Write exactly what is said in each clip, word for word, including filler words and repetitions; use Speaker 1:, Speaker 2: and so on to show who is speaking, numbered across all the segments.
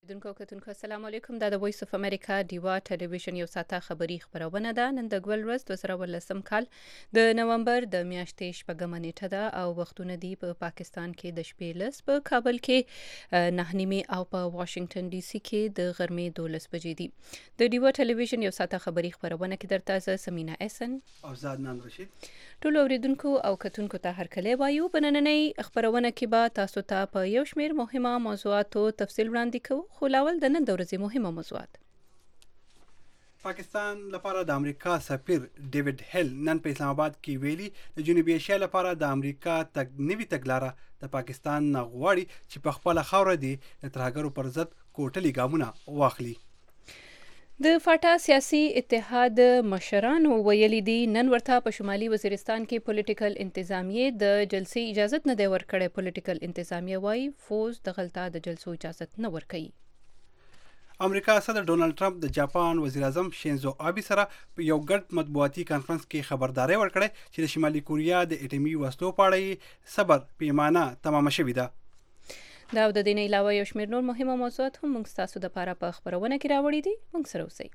Speaker 1: دونکو کتونکو السلام علیکم. دا د وایس اف امریکا دیوا ټلویزیون یو ساعته خبری خبرونه ده. نن د ګول ورځ دوه زره ولسم کال د نومبر د میاشتې شپږمه نیټه ده او وختونه دی په پا پاکستان کې د شپې لس، په کابل کې نه نیمه او په واشنگټن ډي سي کې د غرمې دولس بجې دي. د دیوا ټلویزیون یو ساعته خبری خبرونه کې درته زه سمینا احسن
Speaker 2: او زاد نام رشید
Speaker 1: ټول اوریدونکو او کتونکو ته هر کله وایو. بنننۍ خبرونه کې به تاسو ته په یو شمیر مهمه موضوعاتو تفصیل وړاندې کوو. خو لاول د نن د ورځې مهمه موضوعات.
Speaker 2: پاکستان لپاره د امریکا سفیر ډیوډ هیل نن په اسلام آباد کې ویلي د جنوبي ایشیا لپاره د امریکا تګ نوي تګلاره د پاکستان نه غواړي چې په خپل خاوره دي د ترهګرو پر ضد کوټلي ګامونه واخلي.
Speaker 1: د فاټا سیاسي اتحاد مشرانو ویلي دي نن ورته په شمالي وزیرستان کې پولیټیکل انتظامیه د جلسې اجازه نه دی ورکړی. پولیټیکل انتظامیه وايي فوز د غلطه د جلسو اجازه نه ورکوي.
Speaker 2: امریکا صدر ډونالد ټرمپ د جاپان وزیر اعظم شینزو آبی سره په یو ګډ مطبوعاتي کانفرنس کې خبرداري ورکړه چې د شمالي کوریا د اټومي وسلو په اړه صبر پیمانه تمام شوې ده.
Speaker 1: دا د دې نه علاوه یو شمېر نور مهمه موضوعات هم موږ تاسو د لپاره په خبرونه کې راوړي دي. موږ سره اوسئ.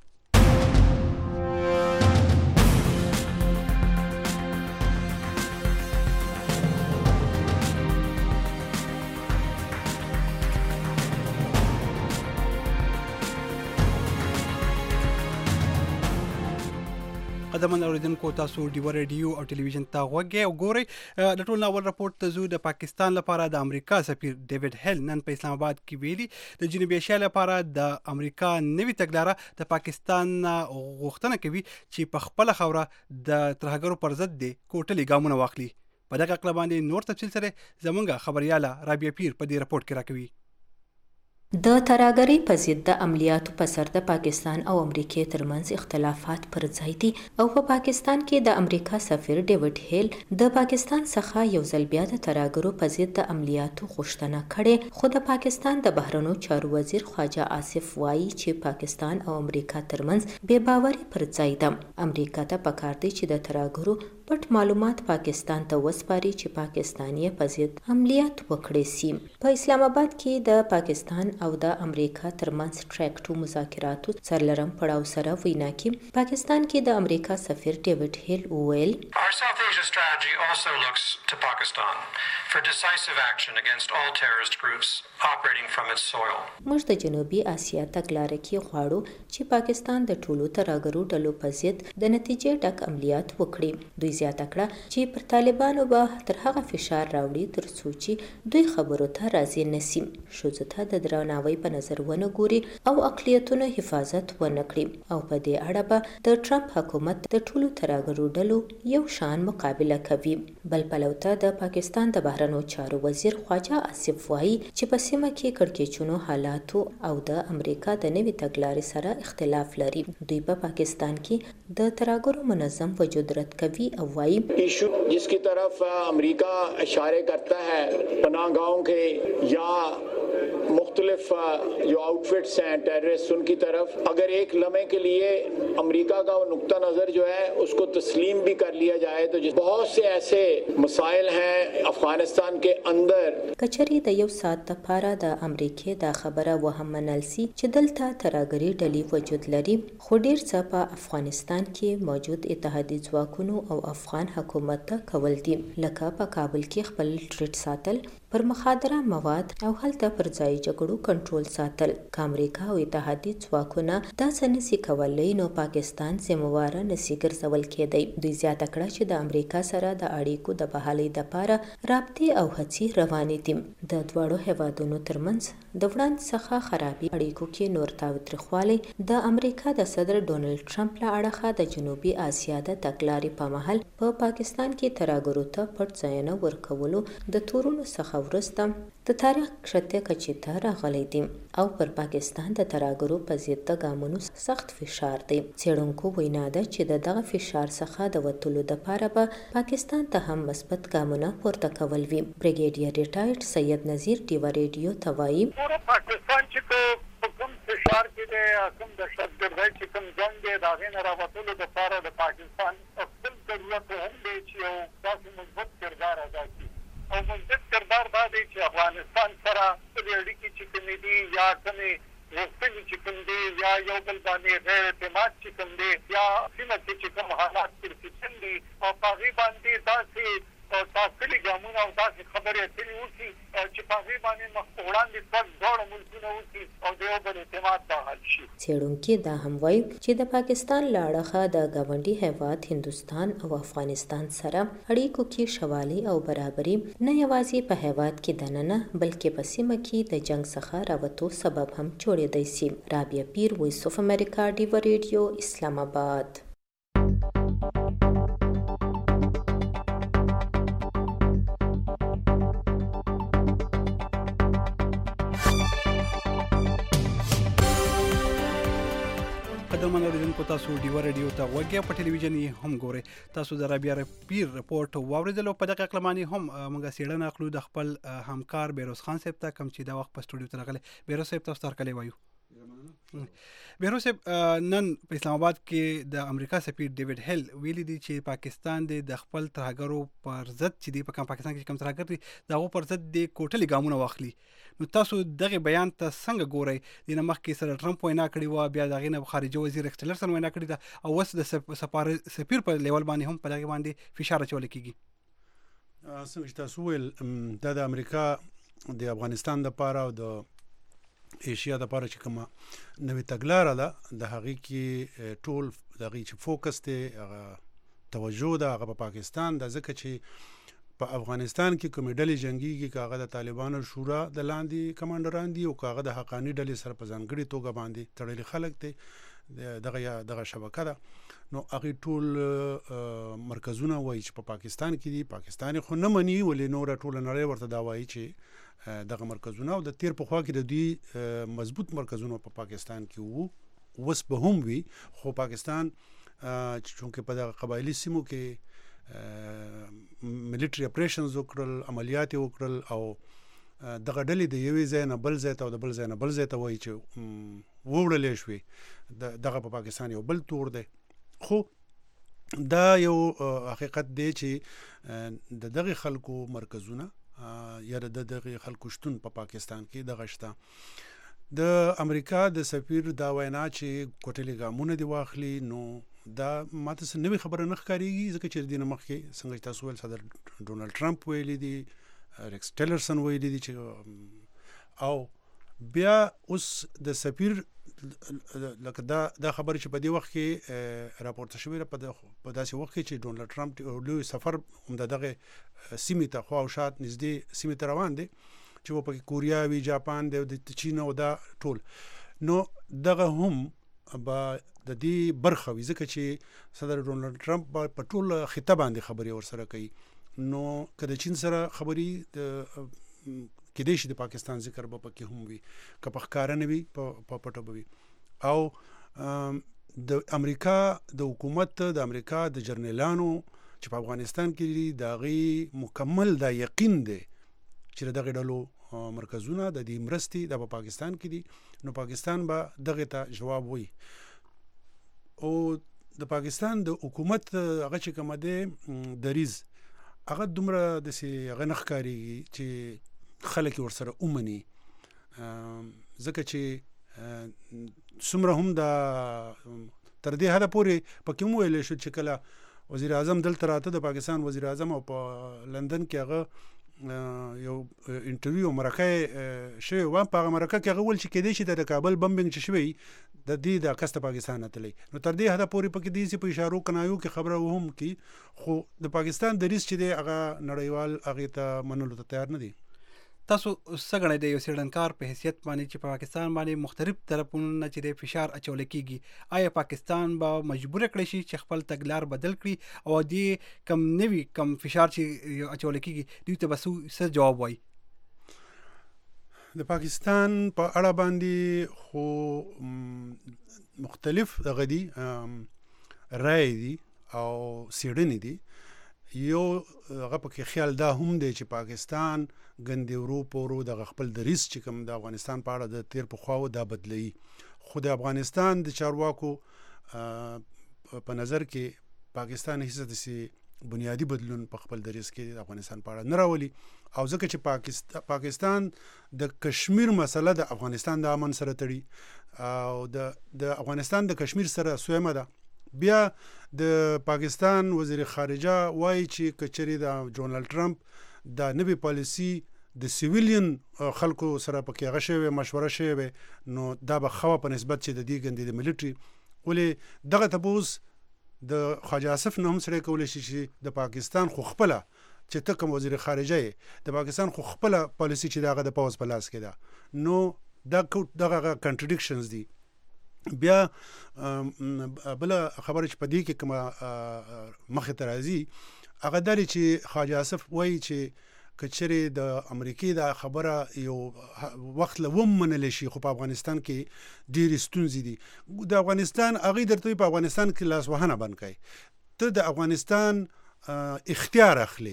Speaker 2: قدمن اوریدونکو تاسو ډیو رادیو او ټلویزیون ته غوږی او ګورئ. د ټول ناول راپورټ ته زو د پاکستان لپاره د امریکا سفیر ډیوډ هیل نن په اسلام آباد کې ویلي د جنوبي ایشیا لپاره د امریکا نوي تګلاره د پاکستان غوښتنه کوي چې په خپل خوره د ترهګرو پر ضد د کوټلي ګامونه واخلي. په دغه اقلا باندې نور تفصیل سره زمونږ خبرياله رابعه پیر په دې راپورټ کې راکوي.
Speaker 3: د ترهګرۍ په ضد د عملیاتو په سر د پاکستان او امریکې ترمنځ اختلافات پر ځای دي او په پاکستان کې د امریکا سفیر ډیوډ هیل د پاکستان څخه یو ځل بیا د ترهګرو په ضد د عملیاتو غوښتنه کړې. خو د پاکستان د بهرنیو چارو وزیر خواجه آصف وایي چې پاکستان او امریکا ترمنځ بې باوري پر ځای ده. امریکا ته پکار دی چې د ترهګرو پټ معلومات پاکستان ته وسپاري چې پاکستاني په ضد عملیات وکړي سي. په اسلام آباد کې د پاکستان او د امریکا ترمنځ ټریک ټو مذاکراتو څلورم پړاو سره وینا کې پاکستان کې د امریکا سفیر ډیوډ هیل وویل
Speaker 4: Our South Asia strategy also looks to Pakistan for decisive action against all terrorist groups operating from its soil.
Speaker 3: موږ د جنوبي اسیا تګلاره کې غواړو چې پاکستان د ټولو ترهګرو ډلو په ضد د نتیجې ډک عملیات وکړي. دوی زیاته کړه چې پر طالبانو به تر هغه فشار راوړي تر څو چې دوی خبرو ته راضي نشي، ښځو ته د درناوي په نظر ونه ګوري او اقلیتونو حفاظت ونه کړي او په دې اړه به د ټرمپ حکومت د ټولو ترهګرو ډلو یو شان مقابله کوي. بل پلو ته د پاکستان د بهرنیو چارو وزیر خواجه آصف وایي چې په سیمه کې کړکېچونو حالاتو او د امریکا د نوي تګلارې سره اختلاف لري. دوی په پاکستان کې د ترهګرو منظم وجود رد کوي او وایي
Speaker 5: ایشو جس کی طرف امریکہ اشارے کرتا ہے پناہ گاہوں کے یا مختلف جو آؤٹفٹس ہیں ٹیررسٹ ان کی طرف، اگر ایک لمحے کے لیے امریکہ کا وہ نقطہ نظر جو ہے اس کو تسلیم بھی کر لیا جائے تو بہت سے ایسے مسائل ہیں افغانستان کے اندر.
Speaker 3: کچری د یو ساعت لپاره د امریکې دا خبره وهم منل سي چې دلته ترهګري ډلې وجود لري، خو ډیر څه په افغانستان کې موجود اتحادي ځواکونو او افغان حکومت ته کول دي، لکه په کابل کې خپل ټریټ ساتل، پر مخدره مواد او هلته پر ځای جګړو کنټرول ساتل. که امریکا او اتحادي ځواکونه دا څه نسي کولی نو پاکستان ذمهواره نسي ګرځول کېدی. دوی زیاته کړه چې د امریکا سره د اړیکو د بحالۍ دپاره رابطې او هڅې روانې دي. د دواړو هیوادونو ترمنځ د وړاندې څخه خرابې اړیکو کې نور تاوتریخوالی د امریکا د صدر ډونالډ ټرمپ له اړخه د جنوبي اسیا د تګلارې په مهال په پاکستان کې ترهګرو ته پټ ځایونه ورکولو د تورونو څخه وروسته د تاریخ کښته کچې ته راغلی دی او پر پاکستان د ترهګرو په ضد د ګامونو سخت فشار دی. څېړونکو وینا ده چې د دغه فشار څخه د وتلو دپاره به پاکستان ته هم مثبت ګامونه پورته کول وي. بریګیډیر ریټایرډ سید نذیر ډیوا ریډیو ته وایي
Speaker 6: پاکستان چې په کوم فشار کې دی، کوم دهشتګردۍ چې کوم جنګ دی، د هغې نه راوتلو دپاره د پاکستان خپل ضرورت هم دی چې یو داسې مثبت کردار ادا کړي او مثبت کردار دا دی چې افغانستان سره خپلې اړیکې چې کومې دي یا کومې غوښتنې چې کوم دي یا یو بل باندې غیر اعتماد چې کوم دی یا سیمه کې چې کوم حالات پرسیچن دي او په هغې باندې داسې تاثیري ګامونه او داسې خبرې اترې وکړي چې په هغې باندې مخ په وړاندې تګ دواړه ملکونه وکړي او د یو بل اعتماد دا حل شي.
Speaker 3: څېړونکي دا هم وایي چې د پاکستان له اړخه د ګاونډي هیواد هندوستان او افغانستان سره اړیکو کې شوالي او برابري نه یوازې په هیواد کې دننه بلکې په سیمه کې د جنګ څخه راوتو سبب هم جوړېدی سي. رابعه پیر، وایس اف امریکا، ډیوا ریډیو، اسلام آباد.
Speaker 2: قدرمن اوریدونکو، تاسو ډیوا ریډیو ته غوږی په ټلویزیون یې هم ګورئ. تاسو د رابعه پیر رپورټ واوریدلو. په دغه کلمانی هم موږ سیړنه اخلو د خپل همکار بیروز خان صاحب ته، کوم چې دا وخت په سټوډیو ته راغلی. بیروز صاحب تاسو ته هرکلی وایو. بیروز صاحب، نن په اسلام آباد کې د امریکا سفیر ډیوډ هیل ویلي دی چې پاکستان د خپل ترهګرو پر ضد چې دی په پاکستان کې کوم ترهګر دي د هغو پر ضد د کوټلې ګامونه واخلي. نو تاسو دغه بیان ته څنګه ګورئ؟ د نه مخکې سره ټرمپ وینا کړې وه، بیا د هغې نه خارجه وزیر ایکس ټیلرسن وینا کړې ده، او اوس د سفیر په لیول باندې هم په دغې باندې فشار اچولی کېږي.
Speaker 7: څنګه چې تاسو وویل، دا د امریکا د افغانستان دپاره او د ایشیا دپاره چې کومه نوې تګلاره ده، د هغې کې ټول د هغې چې فوکس دی، هغه توجه ده هغه په پاکستان ده، ځکه چې په افغانستان کې کومې ډلې جنګیږي، که هغه د طالبانو شورا د لاندې کمانډران دي او که هغه د حقاني ډلې سره په ځانګړې توګه باندې تړلي خلک دي، دغه یا دغه شبکه ده. نو هغې ټول مرکزونه وایي چې په پاکستان کې دي. پاکستان خو نه مني، ولې نوره ټوله نړۍ ورته دا وایي چې دغه مرکزونه او د تیر په خوا کې د دوی مضبوط مرکزونه په پاکستان کې وو، اوس به هم وي. خو پاکستان چونکې په دغه قبایلي سیمو کې ملیټري اپریشنز وکړل، عملیات یې وکړل، او دغه ډلې د یوې ځای نه بل ځای ته او د بل ځای نه بل ځای ته وایي چې ووړلې شوې، دغه په پاکستان یو بل تور دی. خو دا یو حقیقت دی چې د دغه خلکو مرکزونه یا د دغه خلکو شتون په پاکستان کې دغه شته. د امریکا د سفیر دا وینا چې کوټلې ګامونه دي واخلي، نو دا ماته څه نوې خبره نه ښکارېږي، ځکه چې د دې نه مخکې څنګه چې تاسو ویل صدر ډونالډ ټرمپ ویلي دي، ایکس ټیلرسن ویلي دي چې، او بیا اوس د سفیر لکه دا دا خبره چې په دې وخت کې راپورته شوې ده، په داسې وخت کې چې ډونالډ ټرمپ لوی سفر هم د دغه سیمې ته خوا او شات نږدې سیمې ته روان دی، چې و پکې کوریا وي، جاپان دی، د چین او دا ټول. نو دغه هم به د دې برخه وي، ځکه چې صدر ډونالډ ټرمپ په ټول خطه باندې خبرې ورسره کوي. نو که د چین سره خبرې کېدای شي د پاکستان ذکر به پکې هم وي، که په ښکاره نه وي په پټه به وي. او د امریکا د حکومت، د امریکا د جرنیلانو چې په افغانستان کې دي، د هغې مکمل دا یقین دی چې د دغې ډلو مرکزونه د دې مرستې دا په پاکستان کې دي، نو پاکستان به دغې ته جواب وایي. او د پاکستان د حکومت هغه چې کومه دی دریځ، هغه دومره داسې هغه نه ښکارېږي چې خلک یې ورسره ومني، ځکه چې څومره هم دا تر دې حده پورې پکې هم ویلی شو چې کله وزیر اعظم دلته راته، د پاکستان وزیر اعظم، او په لندن کې هغه یو انټرویو مرکه شوی و، په هغه مرکه کې هغه ویل چې کېدای شي د کابل بمبنګ چې شوی د دې د عکس د پاکستان نه تللی. نو تر دې حده پورې پکې دې په اشارو کنایو کې خبره وهم کی، خو د پاکستان دریځ چې دی هغه نړیوال هغې ته منلو ته تیار نه دی.
Speaker 2: تاسو څه ګڼئ د یو څېړنکار په حیثیت باندې چې په پاکستان باندې مختلف طرفونو نه چې د فشار اچولی کېږي، آیا پاکستان به مجبوره کړی شي چې خپل تګلار بدل کړي، او دې کم نوي کم فشار چې اچولی کېږي دوی ته به څه جواب وایي؟
Speaker 7: د پاکستان په اړه باندې خو مختلف دغه دي رای دي او څېړنې دي. یو هغه پکې خیال دا هم دی چې پاکستان ګندې ورو په ورو دغه خپل دریځ چې کوم د افغانستان په اړه د تیر پخوا دا بدلوي. خو د افغانستان د چارواکو په نظر کې پاکستان هیڅ داسې بنیادي بدلون په خپل دریځ کې د افغانستان په اړه نه راولي، او ځکه چې پاکستان پاکستان د کشمیر مسله د افغانستان د امن سره تړي او د د افغانستان د کشمیر سره سویمه ده. بیا د پاکستان وزیر خارجه وایي چې کچري د ډونالد ټرمپ د نوې پالیسی د سیویلین خلکو سره پکې هغه شوی مشوره شوی نو دا به خو په نسبت چې د دې ګندې د ملټري ولې دغه تبوس د خواجه آصف نه هم سره کولای شي چې د پاکستان خو خپل چې ته کوم وزیر خارجه د پاکستان خو خپل پالیسی چې دغه د پاوز په لاس کې ده نو دا دغه کنټرډیکشنز دي. بیا بل خبره چې په دې کې کومه مخې ته راځي هغه دا چې خواجه آصف وایي چې کچری د امریکای د خبره یو وخت لوم منل شي خو په افغانستان کې ډېر ستونزې دي. د افغانستان هغه درته په افغانستان کې لاس وهنه بند کړي ته د افغانستان اختیار اخلي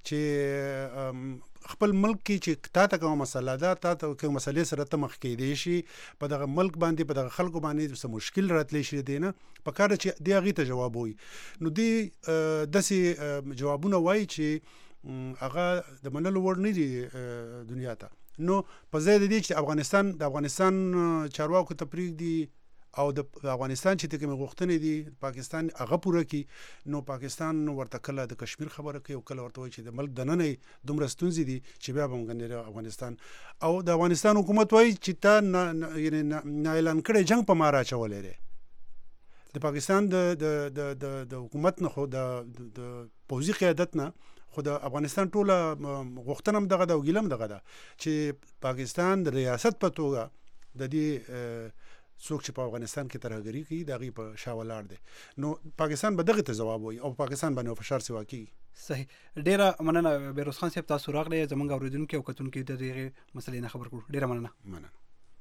Speaker 7: چې خپل ملک کې چې تا ته کوم مسله ده تا ته کوم مسلې سره ته مخ کېدې شي په دغه ملک باندې په دغه خلکو باندې څه مشکل راتلی شي دی نه په کار چې دی هغې ته جواب وي نو دی داسې جوابونه وایي چې هغه د منلو وړ نه دي دنیا ته. نو په ځای د دې چې افغانستان د افغانستان چارواکو ته پرېږدي او د افغانستان چې کومې غوښتنې دي پاکستان هغه پوره کړي نو پاکستان ورته کله د کشمیر خبره کوي او کله ورته وایي چې د ملک دننه دومره ستونزې دي چې بیا به موږ افغانستان او د افغانستان حکومت وایي چې تا یعنې نا اعلان کړی جنګ په ما راچولی دی. د پاکستان د حکومت نه خو د پوځي قیادت نه خو د افغانستان ټوله غوښتنه هم دغه ده او ګیله هم دغه ده چې پاکستان د ریاست په توګه د دې څوک چې په افغانستان کې ترهګري کوي د هغې په شا ولاړ دی. نو پاکستان به دغې ته ځواب وایي او پاکستان باندې فشار سیوا کېږي.
Speaker 2: صحیح ډېره مننه بهروز خان صاحب تاسو راغلی زموږ اورېدونکي او کتونکي د دغې مسلې نه خبر کړو. ډېره مننه.
Speaker 7: مننه.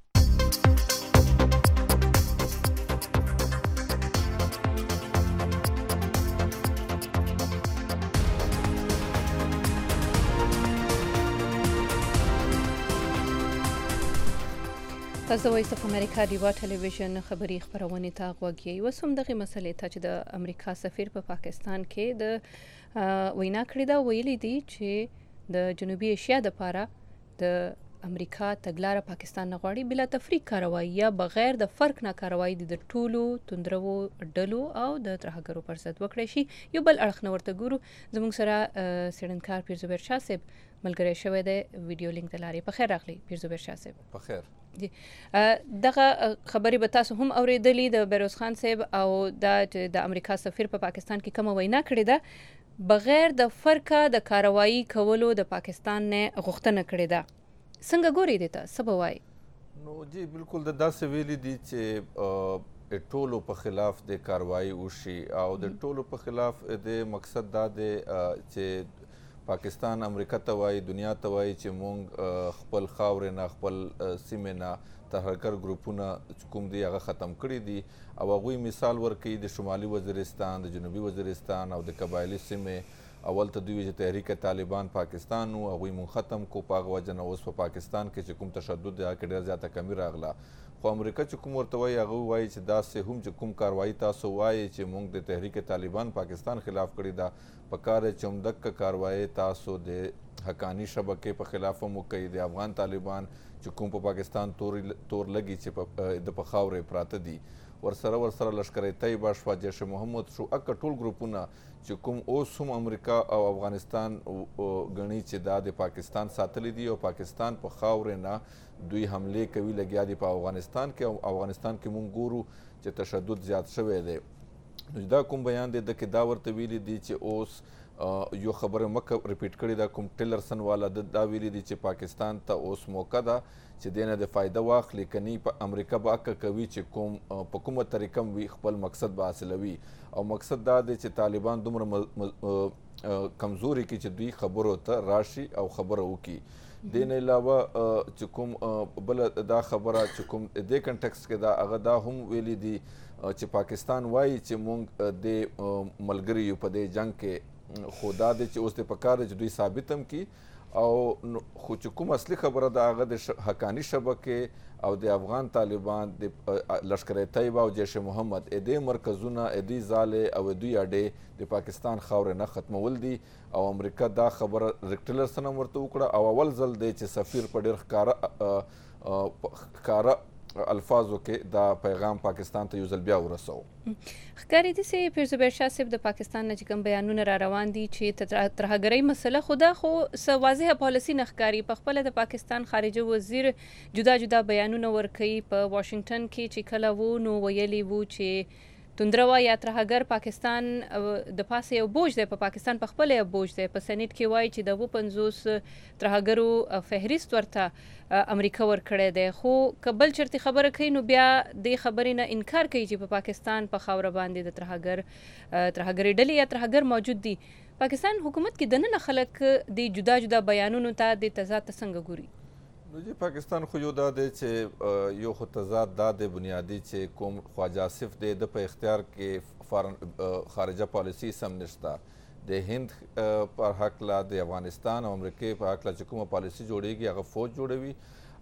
Speaker 1: تاسو د وایس اف امریکا ډیوا ټلویزیون خبری خبرونه ته غوږ یې وسوم دغه مسلې ته چې د امریکا سفیر په پاکستان کې د وینا کړې دا ویلي دي چې د جنوبي ایشیا د لپاره د امریکا تګلاره پاکستان نه غواړي بلا تفریق کاروایی یا بغیر د فرق نه کاروایی د ټولو توندرو ډلو او د ترهګرو پر ضد وکړي شي. یو بل اړخ نه ورته ګورو زموږ سره سړنکار پیر زبیر شاه صاحب ملګری شوی دی ویډیو لینک د لارې. په خیر راغلی پیر زبیر شاه صاحب.
Speaker 8: په خیر.
Speaker 1: دغه خبرې به تاسو هم اورېدلې د بهروز خان صاحب او د امریکا سفیر په پاکستان کې کومه وینا کړې ده بغیر د فرقه د کاروایی کولو د پاکستان نه غوښتنه کړې ده. څنګه ګوري دي ته څه به وایي؟
Speaker 8: نو جی بالکل د داسې ویلي دي چې ټولو په خلاف د کاروایی وشي او د ټولو په خلاف د مقصد دا دی چې پاکستان امریکا ته وایي دنیا ته وایي چې مونږ خپل خاورې نه خپل سیمې نه ترهګر ګروپونه کوم دي هغه ختم کړي دي او هغوی مثال ورکوي د شمالي وزیرستان د جنوبي وزیرستان او د قبایلي سیمې اول ته دوی چې تحریک طالبان پاکستان و هغوی مونږ ختم کو په هغه وجه نه اوس په پاکستان کې چې کوم تشدد دی هغه کې ډېره زیاته کمي راغله خو امریکا چې کوم ورته وایي هغه وایي چې داسې هم چې کوم کاروایي تاسو وایي چې مونږ د تحریک طالبان پاکستان خلاف کړې ده په کار چې همدغه کاروایي تاسو د حقاني شبکې په خلاف هم وکړئ د افغان طالبان چې کوم په پاکستان تور لګي چې د په خاورې پراته دي ورسره ورسره لشکر طیبه شوه جیش محمد شو اکه ټول ګروپونه چې کوم اوس هم امریکا او افغانستان ګڼي چې دا د پاکستان ساتلی دي او پاکستان په خاورې نه دوی حملې کوي لګیا دي په افغانستان کې او افغانستان کې مونږ ګورو چې تشدد زیات شوی دی. نو دا کوم بیان دی دکې دا ورته ویلي دي چې اوس یو خبره مکه ریپیټ کړې ده کوم ټیلرسن والا دا ویلي دي چې پاکستان ته اوس موقع ده چې دې نه د فایده واخلي کنی په امریکا به اکه کوي چې کوم په کومه طریقه وي خپل مقصد به حاصلوي او مقصد دا دی چې طالبان دومره کمزوري کې چې دوی خبرو ته راشي او خبره وکړي. دې نه علاوه چې کوم بله دا خبره چې کوم دې کنټکس کې دا هغه دا هم ویلي دي چې پاکستان وایي چې مونږ د ملګري یو په دې جنګ کې خو دا دی چې اوس د پکار چې دوی ثابت هم کړي او خو چې کوم اصلي خبره ده هغه د حقاني شبکې او د افغان طالبان د لشکر طیبه او جیش محمد د دې مرکزونه د دې ځالې او د دوی اډې د پاکستان خاورې نه ختمول دي او امریکا دا خبره ریک ټیلرسن هم ورته وکړه او اول ځل دی چې سفیر په ډېر ښکاره ښکاره الفاظو کې دا پیغام پاکستان ته یو ځل بیا ورسو.
Speaker 1: ښکاري داسې پیرزبیر شاه صاحب د پاکستان نه چې کوم بیانونه را روان دي چې ترهګرۍ مسله خو دا خو څه واضحه پالیسي نه ښکاري. په خپله د پاکستان خارجه وزیر جدا جدا بیانونه ورکوي. په واشنګټن کې چې کله وو نو ویلي وو چې توندروا یا ترهګر پاکستان د پاسه یو بوج دی، په پاکستان په خپل یو بوج دی. په سنټ کې وایي چې د اووه پنځوس ترهګرو فهرست ورته امریکا ورکړی دی. خو که بل چېرته خبره کوي نو بیا دې خبرې نه انکار کوي چې په پاکستان په خاوره باندې د ترهګر ترهګرې ډلې یا ترهګر موجود دي. پاکستان حکومت کې دننه خلک د جدا جدا بیانونو ته د تضاد ته څنګه ګوري؟
Speaker 8: نو جی پاکستان خو یو دا دی چې یو خو تضاد دا دی بنیادي چې کوم خواجه آصف دی د په اختیار کې فارن خارجه پالیسي سم نشته. د هند پر حقله د افغانستان او امریکې په حقله چې کومه پالیسي جوړیږي هغه فوج جوړوي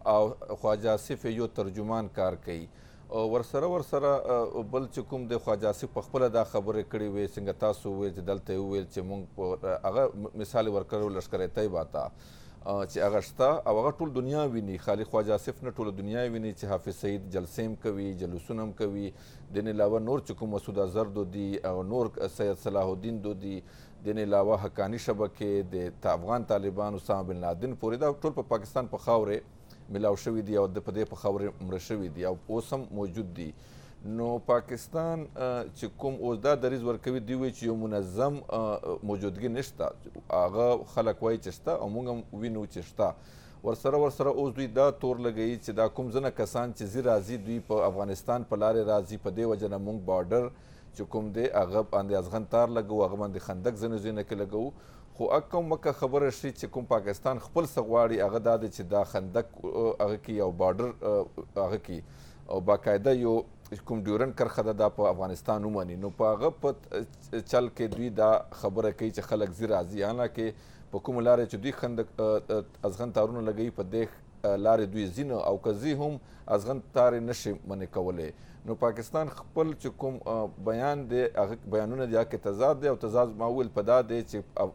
Speaker 8: او خواجه آصف یو ترجمان کار کوي. ورسره ورسره بل چې کوم د خواجه آصف په خپله دا خبرې کړې وې څنګه تاسو وویل چې دلته یې وویل چې موږ هغه مثال ورکړو لشکر طیبه ته چې هغه شته او هغه ټول دنیا ویني. خالي خواجه آصف نه ټوله دنیا ویني چې حافظ سعید جلسې هم کوي، جلوسونه هم کوي. د نه علاوه نور چې کوم مسعود اظهر دو دي او نور سید صلاح الدین دو دي، د نه علاوه حقاني شبکې د افغان طالبان اسامه بن لادن پورې دا ټول په پاکستان په خاورې ملاو شوي دي او د په دې په خاورې مړه شوي دي او اوس هم موجود دي. نو پاکستان چې کوم اوس دا دریځ ورکوي دوی وایي چې یو منظم موجودګي نشته. هغه خلک وایي چې شته او موږ هم وینو چې شته. ورسره ورسره اوس دوی دا تور لګوي چې دا کوم ځنه کسان چې ځي راځي دوی په افغانستان په لارې راځي، په دې وجه نه موږ بارډر چې کوم دی هغه باندې ازغن تار لګو، هغه باندې خندق ځینو ځایونو کې لګو. خو اکه مکه خبره شي چې کوم پاکستان خپل څه غواړي هغه دا دی چې دا خندق هغه کې او بارډر هغه کې او باقاعده یو کوم ډیورن کرخه ده دا په افغانستان ومني. نو په هغه په چل کې دوی دا خبره کوي چې خلک ځي راځي، حالانکه په کومو لارې چې دوی خندق ازغن تارونه لګوي په دې لارې دوی ځي نه او که ځي هم ازغن تارې نشي منې کولی. نو پاکستان خپل چې کوم بیان دی هغه بیانونه دي هغه کې تضاد دی او تضاد ما وویل په دا دی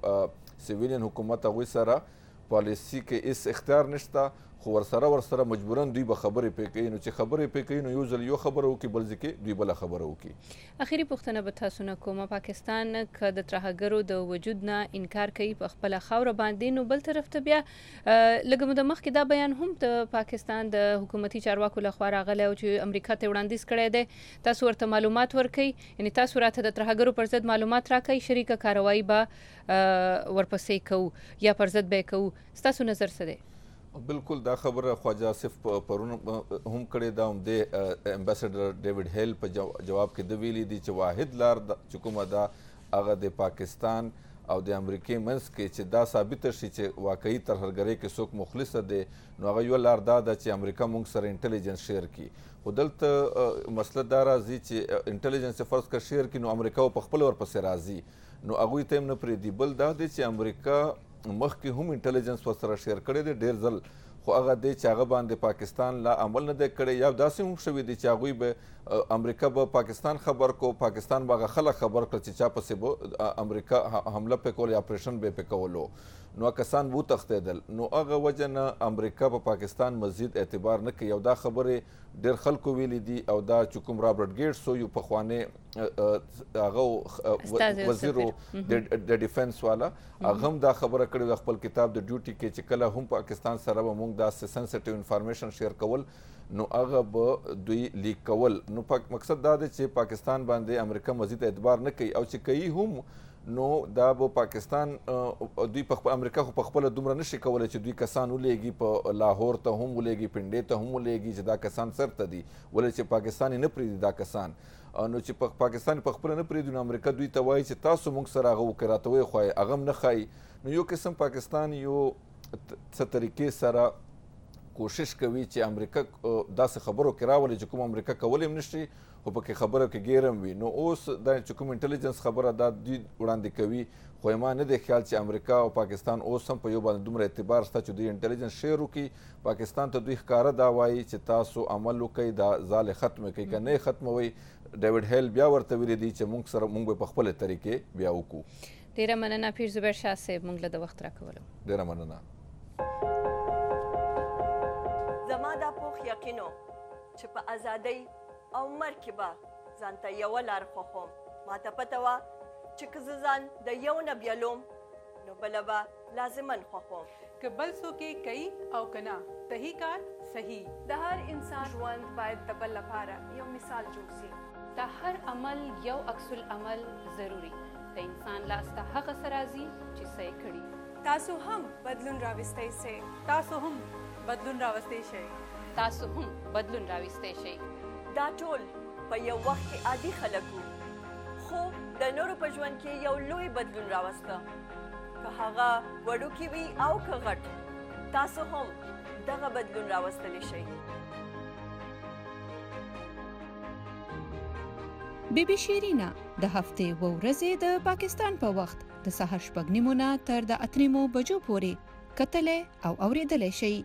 Speaker 8: چې سیویلین حکومت هغوی سره پالیسي کې هېڅ اختیار نشته، خو ورسره ورسره مجبورن دوی به خبرې پرې کوي. نو چې خبرې پرې کوي نو یو ځل یو خبره وکړي بل ځای کې دوی بله خبره وکړي.
Speaker 1: اخري پوښتنه به تاسو نه کومه، پاکستان که د ترهګرو د وجود نه انکار کوي په خپله خاوره باندې، نو بل طرف ته بیا لږه موده مخکې دا بیان هم د پاکستان د حکومتي چارواکو لخوا راغلی او چې امریکا ته وړاندیز کړی دی تاسو ورته معلومات ورکوئ، یعنې تاسو راته د ترهګرو پر ضد معلومات راکوئ، شریکه کاروایي به ورپسې کوو یا پر ضد به یې کوو. ستاسو نظر څه دی؟
Speaker 8: بالکل دا خبره خواجه آصف پرون هم کړې ده، هم د امبیسډر ډیوډ هیل په جواب کې د ویلي دي چې واحد لار چې کومه ده هغه د پاکستان او د امریکې منځ کې چې دا ثابته شي چې واقعي ترهګرۍ کې څوک مخلصه دی، نو هغه یوه لار دا ده چې امریکا موږ سره انټلیجنس شیر کړي. خو دلته مسله دا راځي چې انټلیجنس یې فرض که شیر کړي نو امریکا په خپله ورپسې راځي، نو هغوی ته هم نه پرېږدي. بل دا دی چې امریکا مخکې هم انټلیجنس ورسره شیر کړی دی ډېر ځل، خو هغه دی چې هغه باندې پاکستان لا عمل نه دی کړی، یا داسې هم شوي دي چې هغوی به امریکا به پاکستان خبر کو، پاکستان به هغه خلک خبر کړل چې چا پسې به امریکا حمله پرې کول یا اپریشن به یې پرې کولو، نو کسان به وتښتېدل. نو هغه وجه نه امریکا په پاکستان مزید اعتبار نه کوي او دا خبرې ډېر خلکو ویلي دي. او دا چې کوم رابرټ ګیټس یو پخوانی هغه وزیر د ډیفنس والا هغه هم دا خبره کړې ده خپل کتاب د ډیوټي کې چې کله هم پاکستان سره به موږ داسې سنسټیو انفارمیشن شیر کول نو هغه به دوی لیک کول. نو مقصد دا دی چې پاکستان باندې امریکا مزید اعتبار نه کوي او چې کوي هم نو دا به پاکستان دوی په امریکا خو په خپله دومره نشي کولی چې دوی کسان ولیږي په لاهور ته هم ولیږي، پنډې ته هم ولیږي چې دا کسان سرته دي، ولې چې پاکستان یې نه پرېږدي دا کسان. نو چې په پاکستان په خپله نه پرېږدي نو امریکا دوی ته وایي چې تاسو موږ سره هغه وکړئ، راته ویې خوایئ، هغه هم نه ښایي. نو یو قسم پاکستان یو څه طریقې سره کوشش کوي چې امریکا داسې خبرو کې راولي چې کوم امریکا کولی هم نشي خو پکې خبره کې ګیرم وي. نو اوس دا چې کوم انټلیجنس خبره دا دوی وړاندې کوي خو ما نه دی خیال چې امریکا او پاکستان اوس هم په یو باندې دومره اعتبار شته چې دوی انټلیجنس شیر وکړي. پاکستان ته دوی ښکاره دا وایي چې تاسو عمل وکړئ دا ځالې ختمه کړئ که نه یې ختموئ. ډیوډ هیل بیا ورته ویلي دي چې موږ سره موږ به په خپلې طریقې بیا وکړو.
Speaker 1: ډیره مننه پیر زبیر شاه صاحب موږ له د وخت راکولو.
Speaker 8: ډیره مننه.
Speaker 9: زما دا پوخ یقینو چې په ازادۍ او مرګ کې به ځان ته یوه لار خوښوم. ما ته پته وه چې که زه ځان د یو نه بیلوم نو بله به لازما خوښوم.
Speaker 10: که بل څوک یې کوي او که نه صحیح کار صحیح.
Speaker 11: د هر انسان ژوند باید د بل لپاره یو مثال جوړ شي.
Speaker 1: د هر عمل یو عکس العمل ضروري. د انسان لاس ته هغه څه راځي چې څه یې کړي.
Speaker 11: تاسو هم بدلون راوستی شئ.
Speaker 10: تاسو هم بدلون راوستی شئ.
Speaker 1: تاسو هم بدلون راوستی شئ.
Speaker 9: دا ټول په یو وخت کې عادي خلک وو خو د نورو په ژوند کې یو لوی بدلون راوسته. که هغه وړوکی وي او که غټ تاسو هم دغه بدلون راوستلی شئ.
Speaker 12: بی بی شیرینا د هفتې و ورځې د پاکستان په وخت د سهار شپږ نیمو نه تر د اته نیمو بجو پورې کتلی او اورېدلی شئ.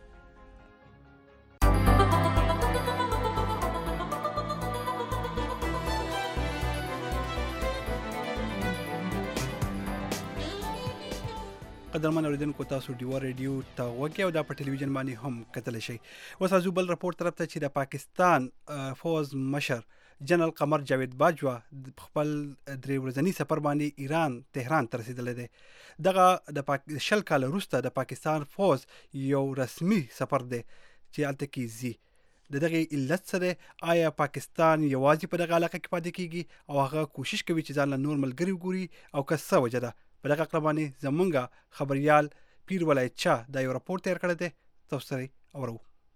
Speaker 2: قدرمن اوریدونکو تاسو ډیوا ریډیو ته غوږی او دا په ټلویزیون باندې هم کتلی شئ. اوس ازو بل راپورټ طرف ته چې د پاکستان فوز مشر جنرال قمر جاوید باجوا خپل درې ورځنی سفر باندې ایران تهران ته رسیدلی دی. دغه د شل کال وروسته د پاکستان فوز یو رسمي سفر دی چې هلته کې ځي. د دغه علت سره آیا پاکستان یوازې په دغه علاقه کې پاتې کیږي او هغه کوشش کوي چې ځان له نور ملګري وګوري او که څه وجه ده؟ په دغه اړه باندې زمونږ خبريال پیر ولایت شاه دا یو راپورټ تیار کړی دی. تاسو سره اورو.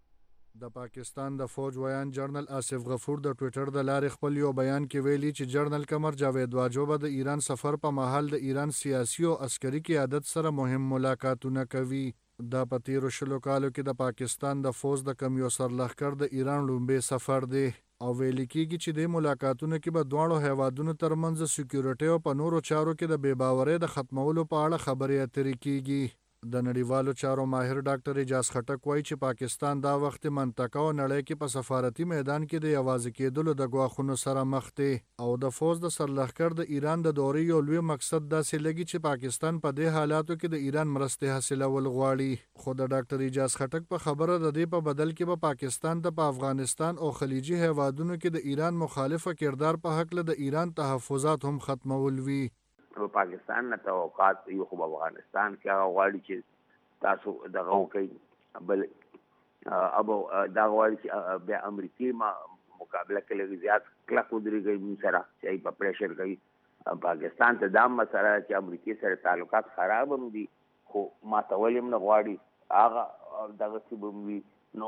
Speaker 13: د پاکستان د فوج ویان جنرال آصف غفور د ټوئیټر د لارې خپل یو بیان کې ویلي چې جنرال قمر جاوید باجوا به د ایران سفر په مهال د ایران سیاسي او عسکري قیادت سره مهم ملاقاتونه کوي. دا په تیرو شلو کالو کې د پاکستان د فوج د کم یو سرلښکر د ایران لومبي سفر دی او ویل کېږي چې د ملاقاتونو کې به دواړو هیوادونو ترمنځ سکیورټي او په نورو چارو کې د بې باورۍ د ختمولو په اړه خبرې اترې کېږي. د نړیوالو چارو ماهر ډاکټر اجاز خټک وایي چې پاکستان دا وخت منطقه او نړۍ کې په سفارتي میدان کې د یوازې کېدلو د ګواښونو سره مخ دی او د فوج د سرلښکر د ایران د دورې یو لوی مقصد داسې لګي چې پاکستان په دې حالاتو کې د ایران مرستې حاصلول غواړي. خو د ډاکټر اجاز خټک په خبره د دې په بدل کې به پاکستان ته په افغانستان او خلیجي هیوادونو کې د ایران مخالفه کردار په حق له د ایران تحفظات هم ختمول وي.
Speaker 14: پاکستان نه توقعات یو خو افغانستان کې هغه غواړي چې تاسو دغه وکړئ بل ابو دا غواړي چې بیا امریکای ما مقابله کې لږ زیات کلک ودرېږي موږ سره چې په پریشر کوي. پاکستان ته دا مسله چې امریکای سره تعلقات خراب هم دي خو ما ته ولې هم نه غواړي هغه دغسې به وي.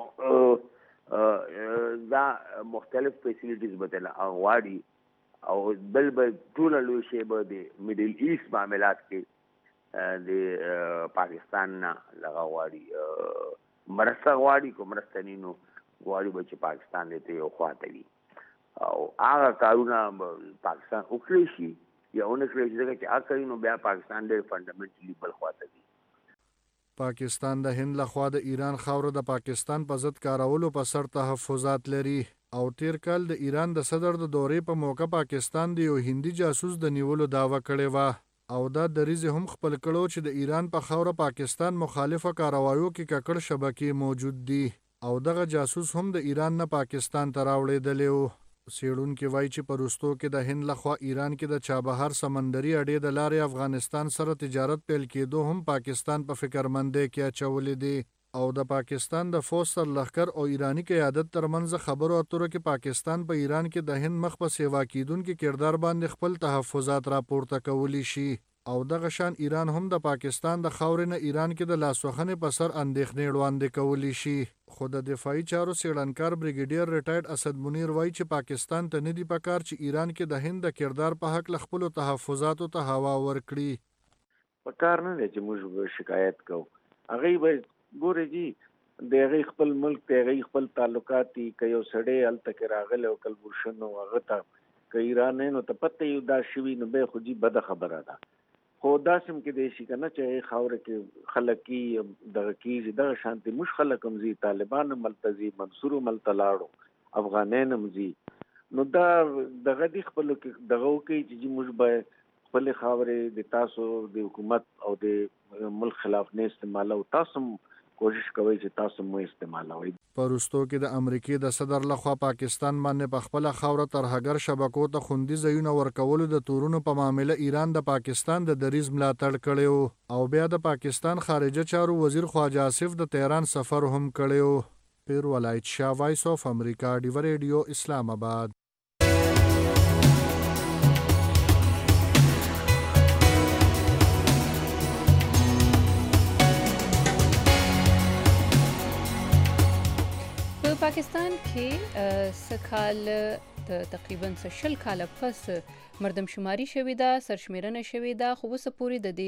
Speaker 14: نو دا مختلف فیسیلیټیز به ترې غواړي او بل به ټوله لوی شی به د میډل ایست معاملات کې د پاکستان نه لغه غواړي مرسته غواړي کوم مرسته نه نو غواړي به چې پاکستان دې یو خواته وي او هغه کارونه پاکستان وکړي شي یا ونه کړی چې هغه کوي نو بیا پاکستان ډېر فنډامنټلی بل خواته وي.
Speaker 13: پاکستان د هند لخوا د ایران خاوره د پاکستان په ضد کارولو په سر تحفظات لري او تیر کال د ایران د صدر د دورې په موقع پاکستان د یو هندي جاسوس د نیولو دعوه کړې وه او دا دریځ هم خپل کړو چې د ایران په خاوره پاکستان مخالفه کاروایو کې ککړ شبکې موجود دي او دغه جاسوس هم د ایران نه پاکستان ته راوړېدلی و. څېړونکي وایي چې په وروستو کې د هند لخوا ایران کې د چابهار سمندري اډې د لارې افغانستان سره تجارت پیل کېدو هم پاکستان په فکرمندۍ کې اچولې دي او د پاکستان د فوج سرلښکر او ایرانی قیادت ترمنځ خبرو اترو کې پاکستان په ایران کې د هند مخ په سیوا کیدونکي کردار باندې خپل تحفظات راپورته کولی شي او دغه شان ایران هم د پاکستان د خاورې نه ایران کې د لاسوهنې په سر اندېښنې وړاندې کولی شي. خو د دفاعي چارو څېړنکار بریګیډیر ریټایرډ اسد منیر وایي چې پاکستان ته نه دي پکار چې ایران کې د هند د کردار په حق له خپلو تحفظاتو ته هوا ورکړي.
Speaker 14: پکار نه دی چې موږ شکایت کوو هغوی به ګورې جي
Speaker 15: د هغې خپل ملک ته هغې خپل تعلقات دي که یو سړی هلته کې راغلی او کلبوشن و هغه ته که ایرانیانو ته پته یو دا شوي نو بیا خو جي بده خبره ده. خو داسې هم کېدای شي که نه چې هغې خاوره کې خلک کي دغه کېږي دغه شانتې موږ خلک هم ځي، طالبان هم هلته ځي، منصور هم هلته لاړو، افغانان هم ځي. نو دا دغه دي خپلو کې دغه وکړي چې جي موږ باید خپلې خاورې د تاسو د حکومت او د ملک خلاف نه استعمالو، تاسو هم کوشش کوي چې تاسو مو استعمالوي.
Speaker 13: په وروستو کې د امریکې د صدر لخوا پاکستان باندې په خپله خاوره ترهګر شبکو ته خوندي ځایونه ورکولو د تورونو په معامله ایران د پاکستان د دریځ ملاتړ کړی و او بیا د پاکستان خارجه چارو وزیر خواجه آصف د تهران سفر هم کړی و. پیر ولایت شاه، وایس آف امریکا، ډیوه ریډیو، اسلام آباد.
Speaker 1: پاکستان کې سکال د تقریبا شل کاله پس مردم شماري شوې ده، سرشمیرنه شوې ده، خو اوسه پورې د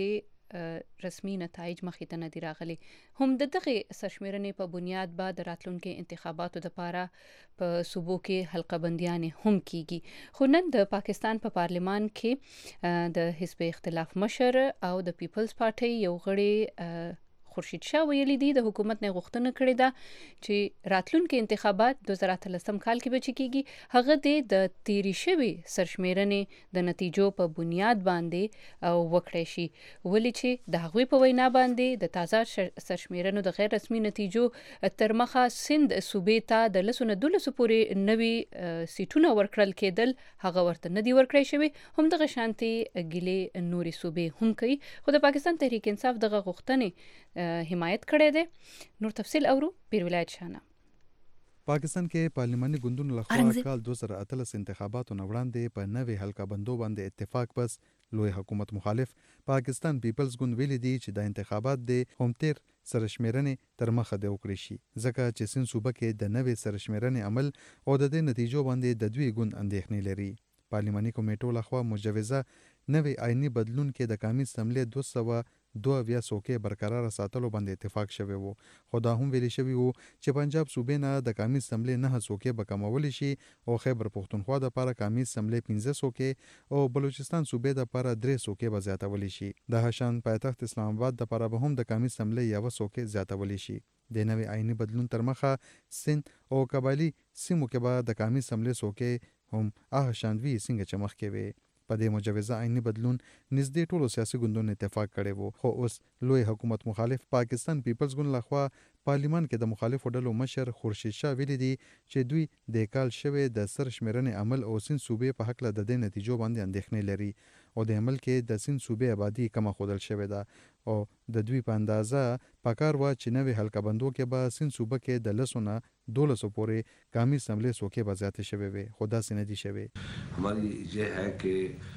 Speaker 1: دې رسمي نتایج مخې ته نه دي راغلي. هم د دغې سرشمیرنې په بنیاد به د راتلونکي انتخاباتو دپاره په صوبو کې حلقه بندیانې هم کیږي. خو نن د پاکستان په پا پارلمان کې د حزب اختلاف مشر او د پیپلز پارټۍ یو غړي خورشید شاه ویلي دي د حکومت نه غوښتنه کړې ده چې راتلونکي انتخابات دوه زره اتلسم کال کې به چې کیږي هغه د تیرې شوې سرشمیرنې د نتیجو په بنیاد باندې او وکړی شي، ولې چې د هغوی په وینا باندې د تازه سرشمیرنو د غیر رسمي نتیجو تر مخه سند صوبې ته د لسو نه دولسو پورې نوي سیټونه ورکړل کېدل، هغه ورته نه دي ورکړی شوي. هم دغه شانتې ګیلې نورې صوبې هم کوي، خو د پاکستان تحریک انصاف دغه غوښتنې حمایت کړی دی. نور تفصیل اورو پیر ولایت شانه.
Speaker 16: پاکستان کې پارلماني ګوندونو لخوا کال دوه زره اتلس انتخاباتو نه وړاندې په نوې حلقه بندو باندې اتفاق پس لوی حکومت مخالف پاکستان پیپلز ګوند ویلي دي چې د انتخابات د همتیر سرشمیرنې تر مخه د وکړي شي، ځکه چې سند صوبه کې د نوې سرشمیرنې عمل او د دې نتیجو باندې د دوی ګوند اندېښنې لري. پارلماني کمیټو لخوا مجوزه نوې آئینی بدلون کې د قومي اسمبلې دوه سوه دوه اویا څوکۍ برقرار ساتلو باندې اتفاق شوی وو، خو دا هم ویلي شوي وو چې پنجاب صوبې نه د قومي اسمبلې نهه څوکۍ به کمولی شي او خیبر پښتونخوا دپاره قومي اسمبلې پنځه څوکۍ او بلوچستان صوبې دپاره درې څوکۍ به زیاتولی شي. دغه شان پایتخت اسلام آباد دپاره به هم د قومي اسمبلې یوه څوکۍ زیاتولی شي. د نوې آئیني بدلون تر مخه سند او قبایلي سیمو کې به د قومي اسمبلې څوکۍ هم هغه شان وي څنګه چې مخکې وي. په دې مجوزه آئینی بدلون نږدې ټولو سیاسي ګوندونو اتفاق کړی وو، خو اوس لوی حکومت مخالف پاکستان پیپلز ګوند لخوا پارلیمان کې د مخالفو ډلو مشر خورشید شاه ویلي دي چې دوی د کال شوې د سرشمیرنې عمل او سند صوبې په هکله د دې نتیجو باندې اندېښنې لري او د عمل کې د سند صوبې آبادي کمه ښودل شوې ده او د دوی په اندازه پکار وه چې نوې حلقه بندو کې به سند صوبه کې د لسو نه دولسو پورې قومي اسمبلې څوکۍ به زیاتې شوې وې، خو داسې نه دي شوې.
Speaker 17: हमारी ये है कि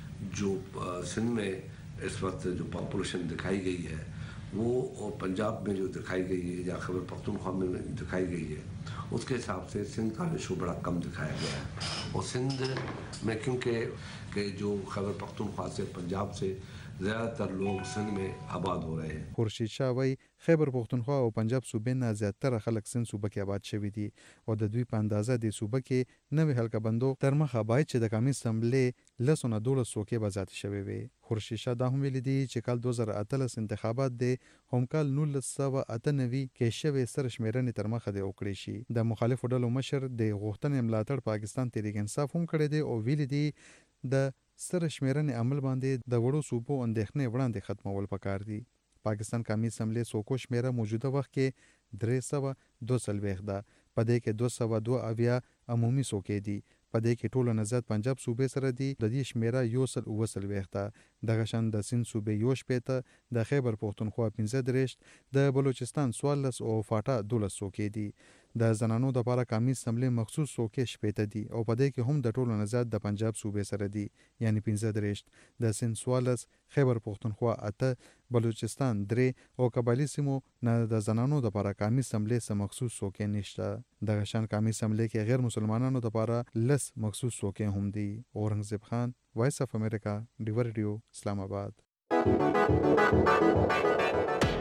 Speaker 17: जो सिंध में इस वक्त जो पॉपुलेशन दिखाई गई है वो पंजाब में जो दिखाई गई है या खैबर पख्तूनख्वा में दिखाई गई है उसके हिसाब से सिंध का रेशो बड़ा कम दिखाया गया है और सिंध में क्योंकि कि जो खैबर पख्तूनख्वा से पंजाब से ज़्यादातर लोग सिंध में आबाद हो रहे हैं.
Speaker 16: خورشید شاه وایي خیبر پښتونخوا او پنجاب صوبې نه زیاتره خلک سند صوبه کې آباد شوي دي او د دوی په اندازه د صوبه کې نوې حلقه بندو تر مخه باید چې د قومي اسمبلې لسو نه دولس څوکۍ به زیاتې شوې وي. خورشید شاه دا هم ویلي دي چې کال دوه زره اتلس انتخابات د هم کال نولس سوه اته نوي کې شوې سرشمیرنې تر مخه د وکړی شي. د مخالفو ډلو مشر د غوښتنې ملاتړ پاکستان تحریک انصاف هم کړی دی او ویلي دي د سرشمیرنې عمل باندې د وړو صوبو اندېښنې وړاندې ختمول پکار دي. پاکستان قومي اسمبلې څوکو شمیره موجوده وخت کې درې سوه دوه څلوېښت ده، په دې کې دوه سوه دوه اویا عمومي څوکۍ دي، په دې کې ټولو نه زیات پنجاب صوبې سره دي، د دې شمیره یو سل اووه څلوېښت ده. دغه شان د سند صوبې یو شپېته، د خیبر پښتونخوا پنځه دېرش، د بلوچستان څوارلس او فاټا دولس څوکۍ دي. د زنانو دپاره قومي اسمبلې مخصوص څوکۍ شپېته دي او په دې کې هم د ټولو نه زیات د پنجاب صوبې سره دي یعنی پنځه دېرش، د سند څوارلس، خیبر پښتونخوا اته، بلوچستان درې او قبایلي سیمو نه د زنانو دپاره قومي اسمبلې څه مخصوص څوکۍ نشته. دغه شان قومي اسمبلې کې غیر مسلمانانو دپاره لس مخصوص څوکۍ هم دي. اورنګزیب خان، وایس اف امریکا، ډیوه ریډیو، اسلام آباد.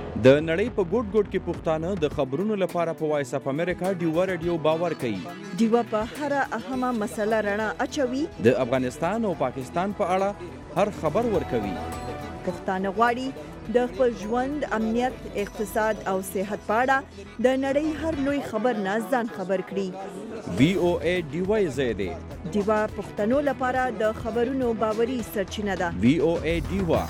Speaker 18: د نړۍ په ګوټ ګوټ کې پښتانه د خبرونو لپاره په وایس اف امریکا ډیوا رادیو باور کوي.
Speaker 9: ډیوا په هر اهمه مسله رڼا اچوي.
Speaker 18: د افغانستان او پاکستان په اړه هر خبر ورکوي.
Speaker 9: پښتانه غواړي د خپل ژوند، امنیت، اقتصاد او صحت په اړه د نړۍ هر لوی خبر نه ځان خبر کړي.
Speaker 18: وی او ای ډیوا زیاده
Speaker 9: ډیوا پښتنو لپاره د خبرونو باوري سرچینه ده.
Speaker 18: وی او ای ډیوا.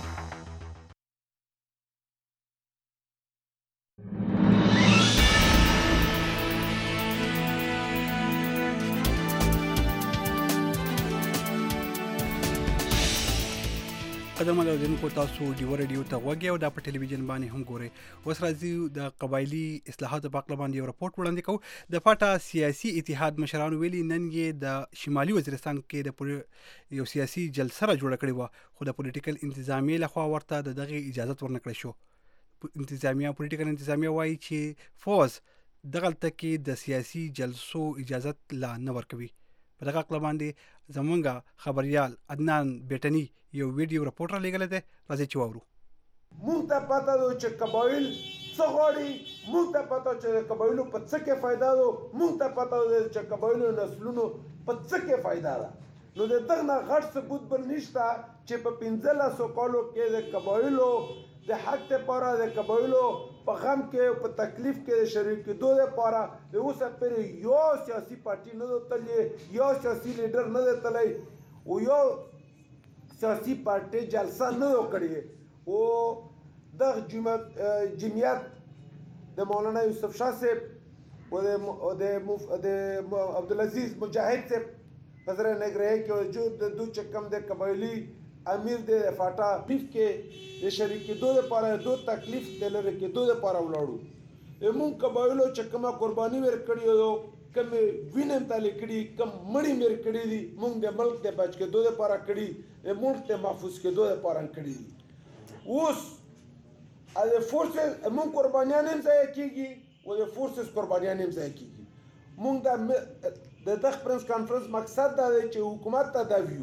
Speaker 2: قدم لرونکو تاسو ډیو رادیو ته غوږی او د په ټلویزیون باندې هم ګورئ. اوس راځي د قبایلی اصلاحاتو په اړه باندې یو راپورټ وړاندې کوو. د فاټا سیاسي اتحاد مشرانو ویلي نن یې د شمالي وزیرستان کې د یو سیاسي جلسه را جوړه کړې وه، خو د پولیټیکل انتظامیې لخوا ورته د دغه اجازه ورنکړل شو. انتظامیه پولیټیکل انتظامیه وایي چې فوز دغلته کې د سیاسي جلسو اجازه لا نه ورکوي. په دغه اړه باندې زمونږ خبريال عدنان بیٹنی یو ویډیو راپورټ را لګل دی. راځي چې واورو.
Speaker 19: مونږ ته پته ده چې قبایل څه غواړي، مونږ ته پته چې قبایلو په څه کې فایده ده، مونږ ته پته ده چې قبایلو نسلونو په څه کې فایده ده. نو د دغه نه غټ ثبوت بل نشته چې په پنځلسو کالو کې د قبایلو د حق لپاره، د قبایلو په غم کې په تکلیف کې د شریک کېدو لپاره د اوسه پورې یو سیاسي پارټي نه ده تللی، یو سیاسي لیډر نه ده تللی او یو سیاسي پارټي جلسه نه ده کړې. او دغه جمعیت د مولانا یوسف شاه صاحب او د عبدالعزیز مجاهد صاحب په زړه نګرهی کې جو د دو چکم د قبایلی امیر د فاټا پیف کې د شریک کېدو لپاره دو تکلیف د لري کېدو لپاره ولاړو. موږ قبایلو چې کومه قرباني ورکړې یو، کوم وینم تل کړي، کوم مړی مر کړي دي، موږ د ملک د بچ کېدو لپاره کړي، موږ ته محفوظ کېدو لپاره کړي دي. اوس د فورسز موږ قربانیان هم ځای کېږي او د فورسز قربانیان هم ځای کېږي. موږ د د دغه پرنس کانفرنس مقصد دا دی چې حکومت ته دا ویو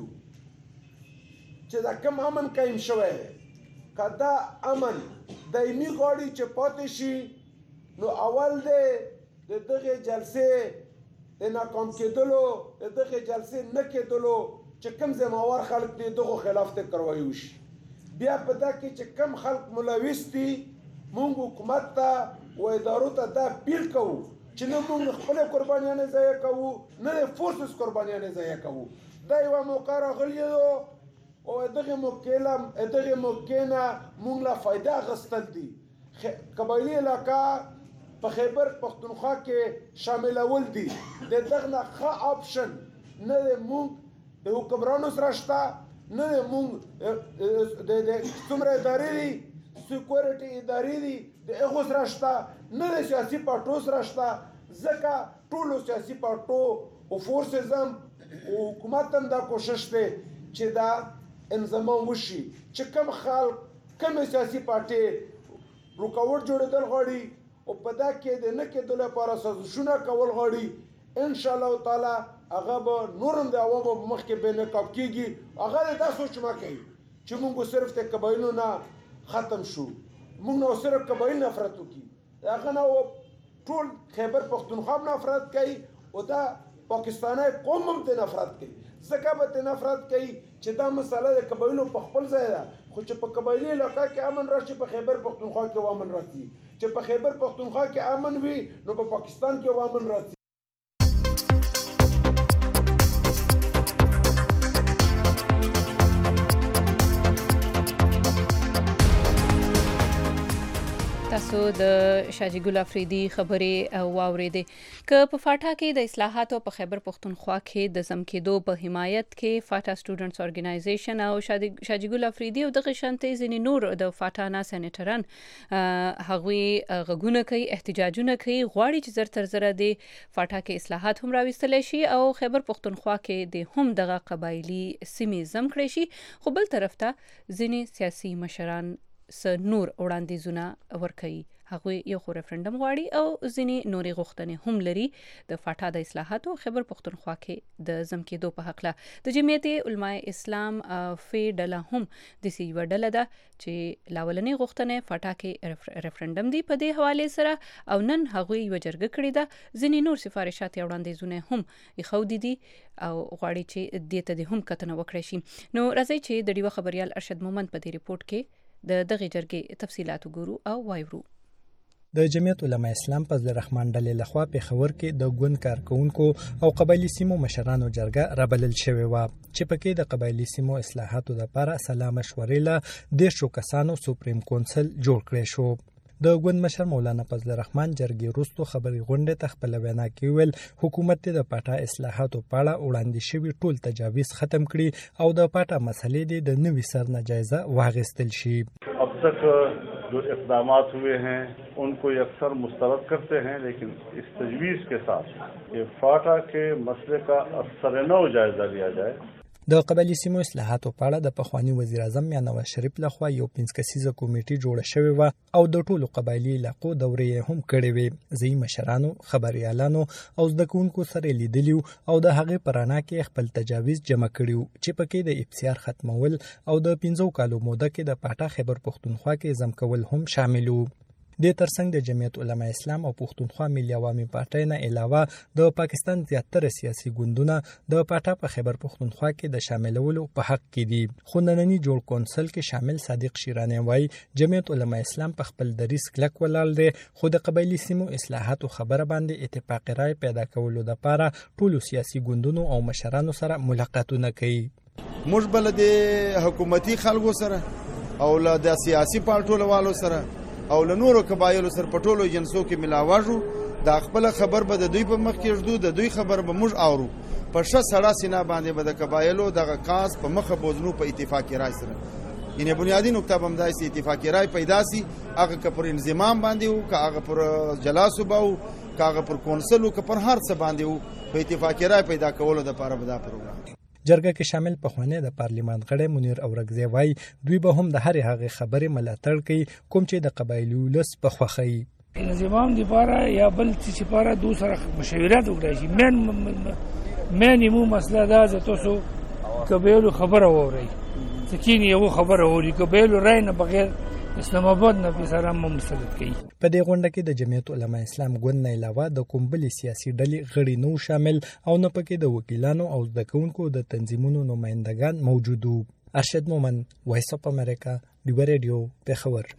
Speaker 19: چې دا کوم امن قایم شوی دی، که دا امن دایمي غواړي چې پاتې شي، نو اول دی د دغه جلسې د ناکام کېدلو، د دغه جلسې نه کېدلو چې کوم ذمہوار خلک دي دغه خلاف ته کاروایی وشي. بیا په دا کې چې کوم خلک ملوث دي، موږ حکومت ته و ادارو ته دا اپیل کوو چې نه موږ خپل قربانیانې ضایع کوو، نه د فورسز قربانیانې ضایع کوو. دا یوه موقع راغلې ده او دغه موقع له دغه موقع نه موږ له فایده اخیستل دي. قبایلي علاقه په خیبر پښتونخوا کې شاملول دي. د دغه نه ښه آپشن نه د موږ د حکمرانو سره شته، نه د موږ د څومره ادارې دي، سیکورټي ادارې دي د هغو سره شته، نه د سیاسي پارټو سره شته. ځکه ټولو سیاسي پارټو او فورسز هم او حکومت هم دا کوشش دی چې دا انضمام وشي چې کوم خلک کومې سیاسي پارټۍ رکاوټ جوړېدل غواړي او په دا کې د نه کېدو لپاره سازشونه کول غواړي، انشاءالله تعالی هغه به نور هم د عوامو په مخ کې بې نقاب کېږي. هغه دا سوچ مه کوي چې موږ صرف د قبایلو نه ختم شو، موږ نه صرف قبایل نفرت وکړي، هغه نه ټول خیبر پښتونخوا نفرت کوي او دا پاکستانی قوم هم ته نفرت کوي. ځکه به ته نفرت کوي چې دا مسله د قبایلو په خپل ځای ده، خو چې په قبایلي علاقه کې امن راشي په خیبر پښتونخوا کې امن راشي، چې په خیبر پښتونخوا کې امن وي نو په پاکستان کې امن راشي.
Speaker 1: تاسو د شاجي ګل افریدي خبرې واوریدې. که په فاټا کې د اصلاحاتو په خیبر پښتونخوا کې د زم کېدو په حمایت کې فاټا سټوډنټس اورګنایزیشن او شاجي ګل افریدي او دغه شانتې ځینې نور د فاټا نه سېنیټران هغوی غږونه کوي، احتجاجونه کوي، غواړي چې زر تر زره د فاټا کې اصلاحات هم راوستلی شي او خیبر پښتونخوا کې د هم دغه قبایلي سیمې زم کړی شي. خو بل طرف ته ځینې سیاسي مشران س نور وړاندیزونه ورکوي. هغوی یو خو ریفرنډم غواړي او ځینې نورې غوښتنې هم لري د فاټا د اصلاحاتو خیبر پښتونخوا کې د ضم کېدو په هکله. د جمعیت علماء اسلام فی ډله هم داسې یوه ډله ده چې لاولنې غوښتنې فاټا کې ریفرنډم دي. په دې حوالې سره او نن هغوی یوه جرګه کړې ده. ځینې نور سفارشات یا وړاندیزونه هم ایښودي دي او غواړي چې دې ته دې هم کتنه وکړی شي. نو راځئ چې د ډیوه خبریال ارشد مومند په دې ریپورت کې د دغې جرګې تفصیلات وګورو او وایورو.
Speaker 20: د جمعیت علماء اسلام فضل الرحمن ډلې لخوا پېښور کې د ګوند کارکونکو او قبایلي سیمو مشرانو جرګه رابلل شوې وه چې پکې د قبایلي سیمو اصلاحاتو لپاره سلا مشورې له دېرشو کسانو سوپریم کونسل جوړ کړی شو. د ګوند مشر مولانا فضل الرحمن جرګې وروسته خبري غونډې ته خپل وینا کې ویل حکومت د پاټا اصلاحاتو په اړه وړاندې شوي ټول تجاویز ختم کړي او د پاټا مسلې د نوي سر نه جایزه واخیستل شي.
Speaker 21: अब तक जो इक़दामात हुए हैं उनको अक्सर मुस्तरद करते हैं, लेकिन इस तजवीज़ के साथ कि फाटा के मसले का असर नौ जायजा लिया जाए.
Speaker 20: د قبایلي سیمو اصلاحاتو په اړه د پخوانی وزیر اعظم یا نواز شریف لخوا یو پنځه کسیزه کمیټه جوړه شوې و او د ټولو قبایلي علاقو دورې هم کړې وې. ځینې مشرانو خبريالانو او زده کوونکو سره لیدلی او د هغې پرانا کې خپل تجاویز جمع کړیو چې پکې د افسیار ختمول او د پنځو کالو موده کې د پاټا خیبر پښتونخوا کې ضم کول هم شامل وو. د ترڅنګ د جمعیت علماء اسلام او پښتونخوا ملي عوامي پارټۍ نه علاوه د پاکستان زیاتره سیاسي ګوندونه د پاټا په خیبر پښتونخوا کې د شاملولو په حق کې دي. خو نننی جوړ کونسل کې شامل صادق شیرانی وایي جمعیت علماء اسلام په خپل دریځ کلک ولاړ دی، خو د قبایلي سیمو اصلاحاتو خبره باندې اتفاق رائے پیدا کولو لپاره ټولو سیاسي ګوندونو او مشرانو سره ملاقاتونه کوي.
Speaker 22: موږ بل د حکومتي خلکو سره او له د سیاسي پارټیو والو سره او له نورو قبایلو سره په ټولو جنسو کې ملاواژو. دا خپل خبر به د دوی په مخ کې ژدو، د دوی خبر به موږ اورو. په ښه سړه سینه باندې به د قبایلو دغه کاس په مخه بوزنو په اتفاقي رای سره. یعنې بنیادي نقطه به همدا چې اتفاقي رای پیدا سي، هغه که پر انضمام باندې وو، که هغه پر جلاسوبه وو، که هغه پر کونسل وو، که پر هر څه باندې وو، په اتفاقي رای پیدا کولو دپاره به دا پروګرام.
Speaker 20: جرګه کې شامل پخوانی د پارلیمان غړی منیر اورګزی وایي دوی به هم د هرې هغې خبرې ملاتړ کوي کوم چې د قبایلي ولس په خوښه وي.
Speaker 23: انضمام لپاره یا بل څه لپاره دوی سره مشاورت وکړای شي. مین مین مو مسله دا ده تاسو قبایلو خبره واورئ، سکین یو خبره واورئ، قبایلو رای نه بغیر اسلام آباد نه په سره ممثلت کوي.
Speaker 20: په دې غونډه کې د جمعیت علماء اسلام ګوند نه علاوه د کوم بلې سیاسي ډلې غړي نو شامل او نه پکې د وکیلانو او زده کوونکو د تنظیمونو نمایندګان موجود وو. ارشد مومند، وایس اف امریکا، ډیوه ریډیو، پېښور.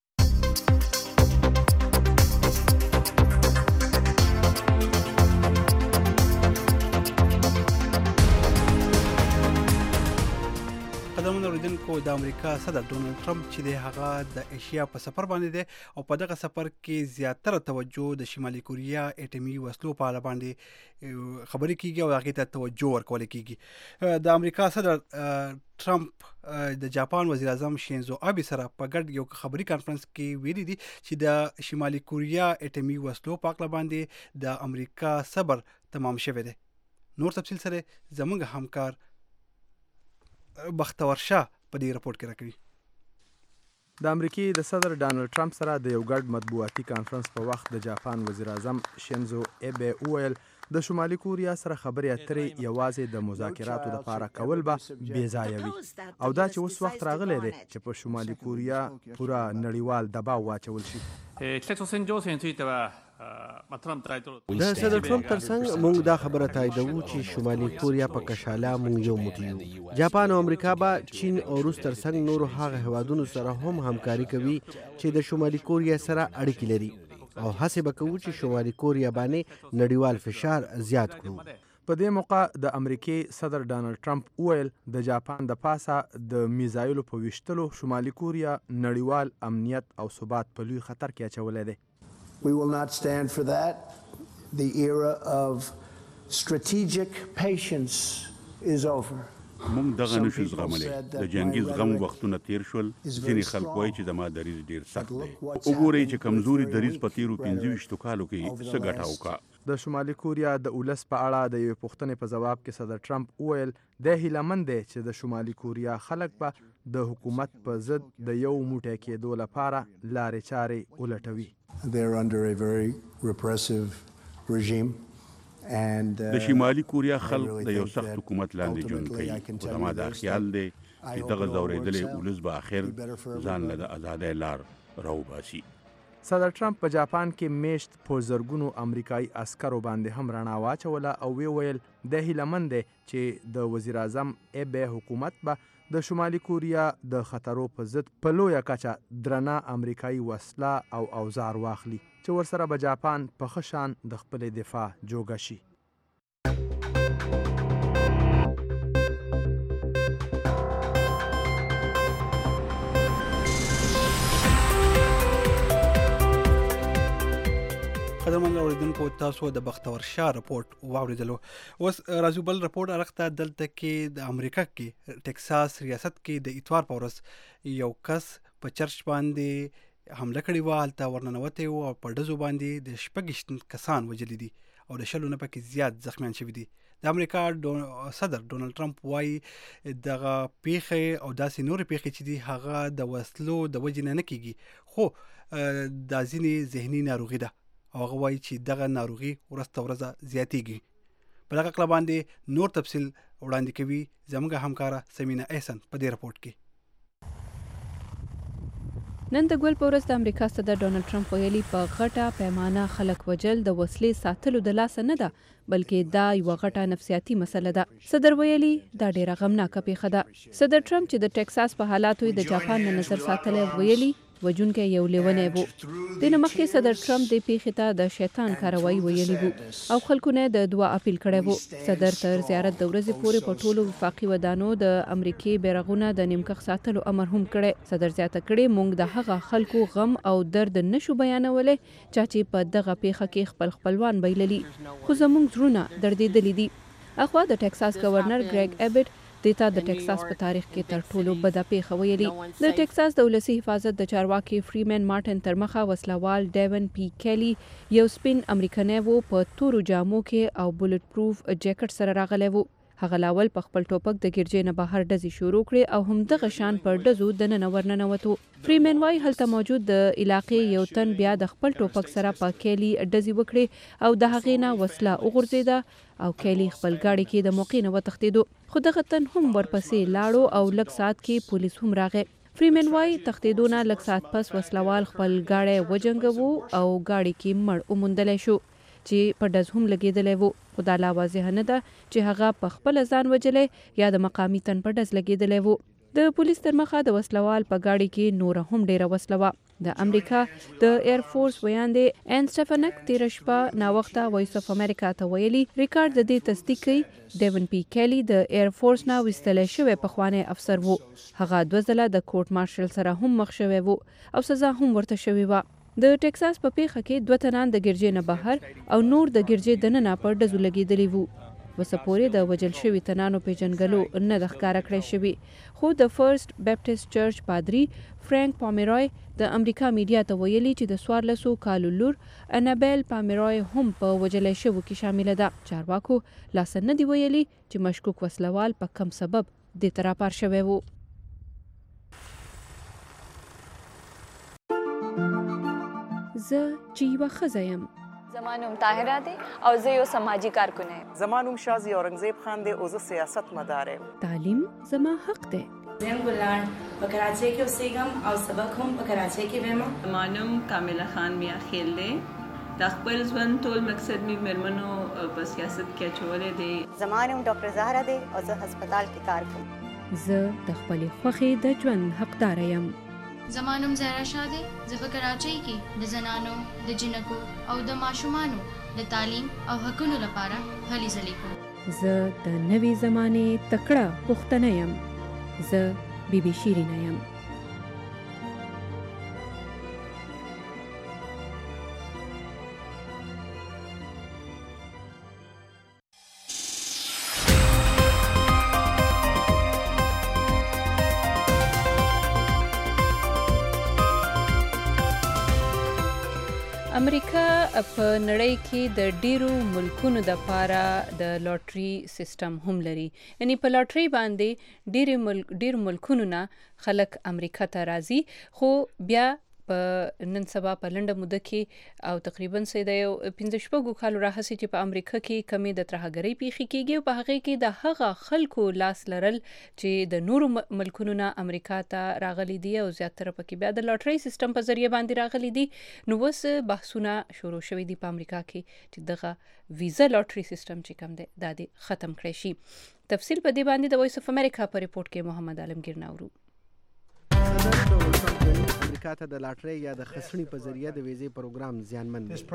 Speaker 2: قدمونه اوریدونکو د امریکا صدر ډونالد ټرمپ چې د هغه د ایشیا په سفر باندې دی او په دغه سفر کې زیاتره توجه د شمالي کوریا اټومي وسلو په اړه باندې خبرې کیږي او هغې ته توجه ورکول کیږي. د امریکا صدر ټرمپ د جاپان وزیر اعظم شینزو آبی سره په ګډ یو خبري کانفرنس کې ویلي دي چې د شمالي کوریا اټومي وسلو په اړه باندې د امریکا صبر تمام شوی دی. نور تفصیل سره زموږ همکار بختور شاه په دې رپورت کې راکړي.
Speaker 24: د امریکای د صدر ډانلډ ټرمپ سره د یو ګډ مطبوعاتي کانفرنس په وخت د جاپان وزیر اعظم شینزو آبی وویل د شمالي کوریا سره خبرې اترې یوازې د مذاکراتو لپاره کول به بې ځایه وي او دا چې اوس وخت راغلی دی چې په شمالي کوریا پوره نړیوال دباو واچول شي.
Speaker 25: د صدر ټرمپ ترڅنګ موږ دا خبره تاییدوو چې شمالي کوریا په کشاله موږ یو موټی یو. جاپان او امریکا به چین او روس ترڅنګ نورو هغه هیوادونو سره هم همکاري کوي چې د شمالي کوریا سره اړیکې لري او هڅه به کوو چې شمالي کوریا باندې نړیوال فشار زیات کړو.
Speaker 24: په دې موقع د امریکای صدر ډانلډ ټرمپ وویل د جاپان د پاسه د میزایلو په ویشتلو شمالي کوریا نړیوال امنیت او ثبات په لوی خطر کې اچولی دی.
Speaker 26: We will not stand for that. The era of strategic patience is over.
Speaker 27: موږ دغه نشو زغملی. د جنګي زغم وختونه تیر شول. ځینې خلک وایي چې زما دریځ ډېر سخت دی. وګورئ چې کمزوري دریځ په تیرو پنځه ویشتو کالو کې څه ګټه وکړه.
Speaker 24: د شمالي کوریا د ولس په اړه د یوې پوښتنې په ځواب کې صدر ټرمپ وویل دی هیله مند دی چې د شمالي کوریا خلک به د حکومت په ضد د یو موټی کېدو لپاره لارې چارې ولټوي.
Speaker 26: They're under a very repressive regime.
Speaker 27: د شمالي کوریا خلک د یو سخت حکومت لاندې ژوند کوي. خو زما دا خیال دی چې دغه ځورېدلی ولس به اخر ځان له د ازادۍ لار راوباسي.
Speaker 24: صدر ټرمپ په جاپان کې میشت په زرګونو امریکایي عسکرو باندې هم رڼا واچوله او وی ویل د هیلهمند دی چې د وزیر اعظم ایبه حکومت به د شمالي کوریا د خطرو په ضد په لویه کچه درنه امریکایي وسله او اوزار واخلي چې ورسره به جاپان په ښه شان د خپلې دفاع جوګه شي.
Speaker 2: قدرمن اوریدونکو تاسو د بختور شاه رپورت واوریدلو. اوس راځو بل رپورت ارخته دلته کې د امریکا کې ټکساس ریاست کې د اتوار په ورځ یو کس په چرچ باندې حمله کړې وه. هلته ورننوتی و او په ډزو باندې د شپږ کسان وژلي دي او د شلو نه پکې زیات زخمیان شوي دي. د امریکا صدر ډونالد ټرمپ وایي دغه پیښې او داسې نورې پیښې چې دي هغه د وسلو د وجې نه نه کېږي، خو دا ځینې ذهني ناروغي ده او هغه وایي چې دغه ناروغي ورځ تر ورځه زیاتېږي. په دغه اړه باندې نور تفصیل وړاندې کوي زموږ همکاره سمینا احسن په دې رپورت کې.
Speaker 1: نن د ګل په ورځ د امریکا صدر ډونالد ټرمپ ویلي په غټه پیمانه خلک وجل د وسلې ساتلو د لاسه نه ده، بلکې دا یوه غټه نفسیاتي مسله ده. صدر ویلي دا ډیره غمناکه پیښه ده. صدر ټرمپ چې د ټکساس په حالاتو د جاپان نه نظر ساتلی ویلي وجونکی یو لیونی وو. د نه مخکې صدر ټرمپ د پیښې ته د شیطان کاروایی ویلي وو او خلکو نه د دعا اپیل کړی وو. صدر تر زیارت د ورځې پورې په ټولو وفاقي ودانو د امریکې بیرغونه د نیمکخ ساتلو امر هم کړی. صدر زیاته کړې موږ د هغه خلکو غم او درد نشو بیانولی چا چې په دغه پیښه کې خپل خپلوان بایللي، خو زموږ زړونه دردېدلي دي. اخوا د ټکساس گورنر ګریګ ایبټ دیتا د ټکساس په تاریخ کې تر ټولو بده پیښه ویلي. د ټکساس د ولسي حفاظت د چارواکي فریمن مارټن تر مخه وسلوال ډیون پی کیلی یو سپین امریکنی وو په تورو جامو کې او بولټ پروف جیکټ سره راغلی وو. هغه لاول په خپل ټوپک د ګرجې نه بهر ډزې شروع کړې او همدغه شان پر ډزو دننه ورننوتو. فریمن وایي هلته موجود د علاقې یو تن بیا د خپل ټوپک سره په کیلی ډزې وکړې او د هغې نه وسله وغورځېده او کیلی خپل ګاډي کې د موقع نه وتښتېدو، خو دغه تن هم ورپسې لاړو او لږ ساعت کې پولیس هم راغی. فریمن وایي تښتېدو نه لږ ساعت پس وسلوال خپل ګاډی وجنګوو او ګاډي کې مړ وموندلی شو چې په ډز هم لګېدلی وو، خو دا لا واضحه نه ده چې هغه په خپله ځان وجلی یا د مقامي تن په ډز لګېدلی وو. د پولیس تر مخه د وسلوال په ګاډي کې نوره هم ډیره وسله وه. د امریکا د ایر فورس ویاندې ان سټفنک تیره شپه ناوخته وایس اف امریکا ته ویلي ریکارډ د دې تصدیق کوي ډیون پی کیلی د ایر فورس نه ویستلی شوی پخوانی افسر وو. هغه دوه ځله د کورټ مارشل سره هم مخ شوی وو او سزا هم ورته شوې وه. د ټکساس په پیښه کې دوه تنان د ګرجې نه بهر او نور د ګرجې دننه پر ډزو لګېدلي وو. وسه پورې د وجل شوي تنانو پیژنګلو نه د ښکاره کړی شوي، خو د فرست بیپټیسټ چرچ پادري فرانک پامیروی د امریکا میډیا ته ویلي چې د څوارلسو کالو لور انابیل پامیروی هم په وجلی شوو کې شامله ده. چارواکو لا څه نه دي ویلي چې مشکوک وسلوال په کم سبب دې ته راپار شوی وو. زه چې یوه ښځه یم.
Speaker 3: زما نوم طاهره دی او زه یو سماجي کارکونه یم.
Speaker 4: زما نوم شازي اورنګزیب خان دی او زه سیاست مدار یم.
Speaker 1: تعلیم زما حق دی.
Speaker 5: زه ګلان په کراچۍ کې اوسېږم او سبق هم په کراچۍ کې وایم.
Speaker 6: زما نوم کامله خان میا خیل دی. د خپل ژوند ټول مقصد مې مېرمنو په سیاست کې اچولی دی.
Speaker 7: زما نوم ډاکټر زهره دی او زه هسپتال کې کار کوم.
Speaker 1: زه د خپلې خوښې د ژوند حقداره یم.
Speaker 8: زما نوم زهرا شاه دی. زه په کراچۍ کې د زنانو د جنکو او د ماشومانو د تعلیم او حقونو لپاره هلې ځلې کوم.
Speaker 1: زه د نوې زمانې تکړه پښتنه یم. زه بی بی شیرینه یم. امریکا په نړۍ کې د ډیرو ملکونو د پاره د لاټري سیستم هم لري. یعنی په لاټري باندې ډیر ملک ډیر ملکونو نه خلک امریکا ته راځي، خو بیا په نن سبا په لنډه موده کې او تقریبا سه د یو پنځه شپږو کالو راهیسې چې په امریکا کې کمې د ترهګرۍ پیښې کېږي او په هغې کې د هغه خلکو لاس لرل چې د نورو ملکونو نه امریکا ته راغلي دي او زیاتره پکې بیا د لاټرۍ سیستم په ذریعه باندې راغلي دي. نو اوس بحثونه شروع شوي دي په امریکا کې چې دغه ویزا لاټري سیستم چې کوم دی دا دې ختم کړی شي. تفصیل په دې باندې د وایس اف امریکا په ریپورت کې محمد عالمگیر ناورو.
Speaker 25: امریکا ته د لاټرۍ یا د خسړې په ذریعه د ویزې پروګرام زیانمن دی.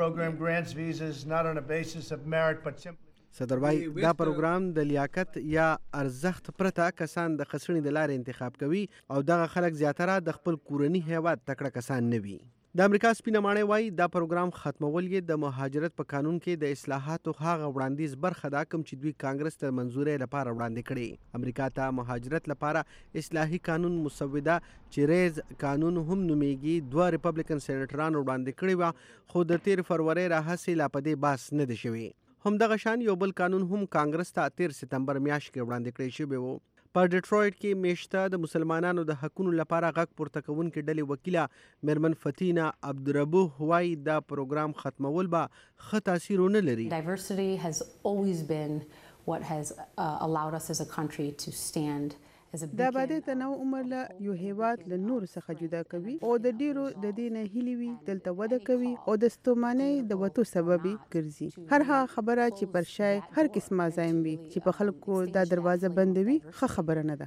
Speaker 25: صدر وايي دا پروګرام د لیاقت یا ارزښت پرته کسان د خسړې د لارې انتخاب کوي او دغه خلک زیاتره د خپل کورني هیواد تکړه کسان نه وي. د امریکا سپینه ماڼۍ وايي دا پروګرام ختمول یې د مهاجرت په قانون کې د اصلاحاتو هغه وړاندیز برخه ده کوم چې دوی کانګرس ته منظورۍ لپاره وړاندې کړي. امریکا ته مهاجرت لپاره اصلاحي قانون مسوده چې ریز قانون هم نومیږي دوه ریپبلیکن سینیټرانو وړاندې کړي وه، خو د تیر فروری راهیسې لا په دې بحث نه دی شوی. همدغه شان یو بل قانون هم کانګرس ته تیر ستمبر میاشت کې وړاندې کړی شوی و. په ډیټرویټ کې میشته د مسلمانانو د حقونو لپاره غږ پورته کوونکې ډلې وکیله میرمن فتینا عبدالربوح وایي دا پروګرام ختمول به ښه تاثیر ونه لري.
Speaker 10: Diversity has always been what has uh, allowed us as a country to stand
Speaker 11: د آبادۍ تنوع عمر له یو هیواد له نورو څخه جدا کوي او د ډیرو د دې نه هیلې وي دلته وده کوي او د ستومانۍ د وتو سبب ګرځي. هر هغه خبره چې پر شای هر قسمه ځایم وي چې په خلکو دا دروازه بندوي ښه خبره نه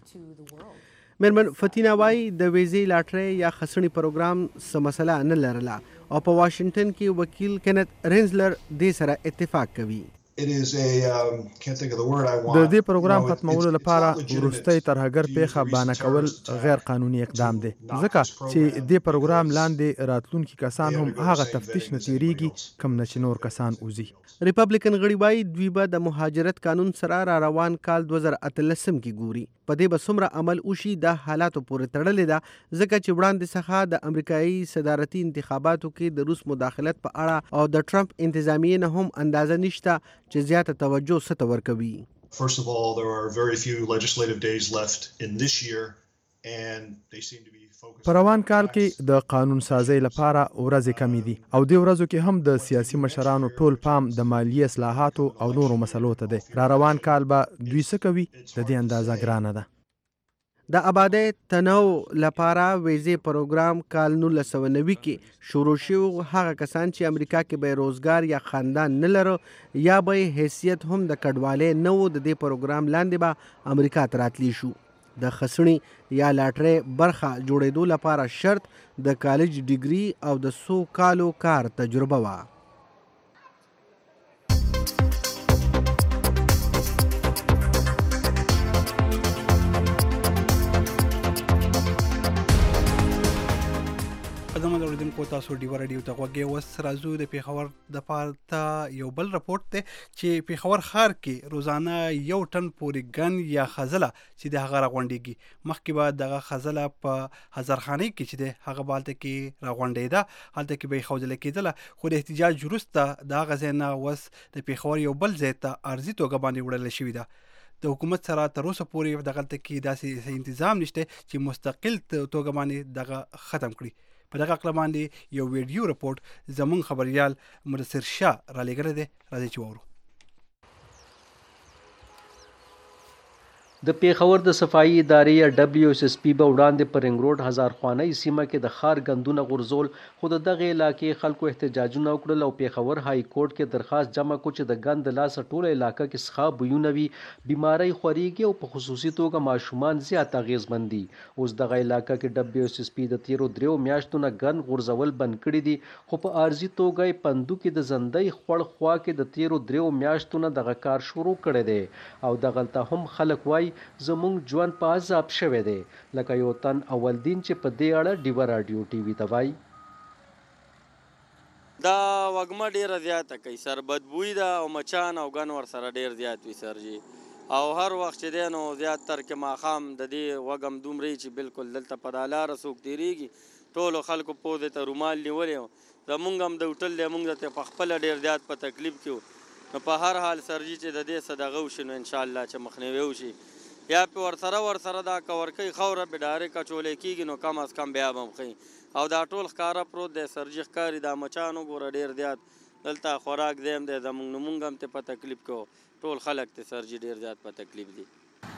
Speaker 11: ده.
Speaker 25: میرمن فتینا وایي د ویزې لاټرۍ یا خسړې پروګرام څه مسله نه لرله او په واشنګټن کې وکیل کینت رینزلر دې سره اتفاق کوي.
Speaker 12: It is a um, can't think of the word I want.
Speaker 24: د دې پروګرام ختمولو لپاره وروستۍ ترهګر پیښه بانه کول غیر قانوني اقدام دی، ځکه چې دې پروګرام لاندې راتلونکي کسان هم هغه تفتیش نه تیریږي کوم نه چې نور کسان وځي. ریپبلیکن غړي وایي دوی به د مهاجرت قانون سره را روان کال دوه زره اتلسم کې ګوري. په دې به څومره عمل وشي د حالاتو پورې تړلې ده، ځکه چې وړاندې څخه د امریکایي صدارتي انتخاباتو کې د روس مداخلت په اړه او د ټرمپ انتظامیې نه هم اندازه نشته چې زیاته توجه څه ورکوي.
Speaker 12: First of all, there are very few legislative days left in this year and they seem to be
Speaker 24: په روان کال کې د قانون سازۍ لپاره ورځې کمې دي او دې ورځو کې هم د سیاسي مشرانو ټول پام د مالیې اصلاحاتو او نورو مسلو ته دی. را روان کال به دوی څه کوي د دې اندازه ګرانه ده.
Speaker 25: د آبادۍ تنوع لپاره ویزې پروګرام کال نولس سوه نوي کې شروع شوی. هغه کسان چې امریکا کې به روزګار یا خاندان نه لرو یا به حیثیت هم د کډوالۍ نه و، د دې پروګرام لاندې به امریکا ته راتلی شو. د خسړې یا لاټرۍ برخه جوړېدو لپاره شرط د کالج ډیګري او د څو کالو کار تجربه وه.
Speaker 2: قدم اوریدونکو تاسو ډیوه راډیو ته غوږی اوس راځو د پیښور د پاره یو بل راپورټ دی چې پیښور ښار کې روزانه یو ټن پورې ګن یا خزله چې د هغه راغونډېږي. مخکې به دغه خزله په هزارخانۍ کې چې د هغه بالته کې راغونډېده، هلته کې به یې ښودله کېدله، خو د احتجاج وروسته د هغه ځای نه اوس د پیښور یو بل ځای ته عرضي توګه باندې وړله شوې ده. د حکومت سره تر اوسه پورې دغلته کې داسې تنظیم نشته چې مستقل توګه باندې دغه ختم کړي. په دغه اقلا باندې یو ویډیو رپورټ زمون خبريال مدثر شاه را لګره ده، راځي چې وورو.
Speaker 13: د پیښور د صفایي ادارې یا ډبلیو ایس ایس پی به وړاندې په رنګ روډ هزار خوانۍ سیمه کې د ښار ګندونه غورځول، خو د دغې علاقې خلکو احتجاجونه وکړل او پیښور های کورټ کې درخواست جمع کړ چې د ګند د لاسه ټوله علاقه کې څښاک بویونه وي، بیماری خورېږي او په خصوصي توګه ماشومان زیات اغېزمن دي. اوس دغه علاقه کې ډبلیو ایس ایس پی د تیرو دریو میاشتو نه ګند غورځول بند کړي دي، خو په عارضي توګه یې پندو کې د زندۍ خوړ خوا کې د تیرو دریو میاشتو نه دغه کار شروع کړی دی او دغلته هم خلک وایي زمونږ ژوند په عذاب شوی دی، لکه یو تن اول دین چې په دې اړه ډیوه راډیو ټي وي ته وایي.
Speaker 14: دا وږمه ډیره زیاته کوي سر، بدبوی ده او مچان او ګن ورسره ډیر زیات وي سر جي، او هر وخت چې دی نو زیات تر کې ماښام د دې وږم دومره چې بالکل دلته په دا لاره څوک تېرېږي ټولو خلکو پوزې ته رومال نیولی و. زمونږ هم د هوټل دی مونږ ته په خپله ډېر زیات په تکلیف کې وو. نو په هر حال سرجي چې د دې څه دغه وشي نو انشاءالله چې مخنیوی وشي یا پې ورسره ورسره دا که ورکوي خاوره پې ډایرک اچولی کېږي نو کم از کم بیا به هم ښي. او دا ټول ښکاره پروت دی سرجي ښکاري دا مچان وګوره ډېر زیات دلته خوراک دی هم دی زمونږ نو مونږ هم ترې په تکلیف کې وو. ټول خلک ترې سرجي ډېر زیات په تکلیف دي.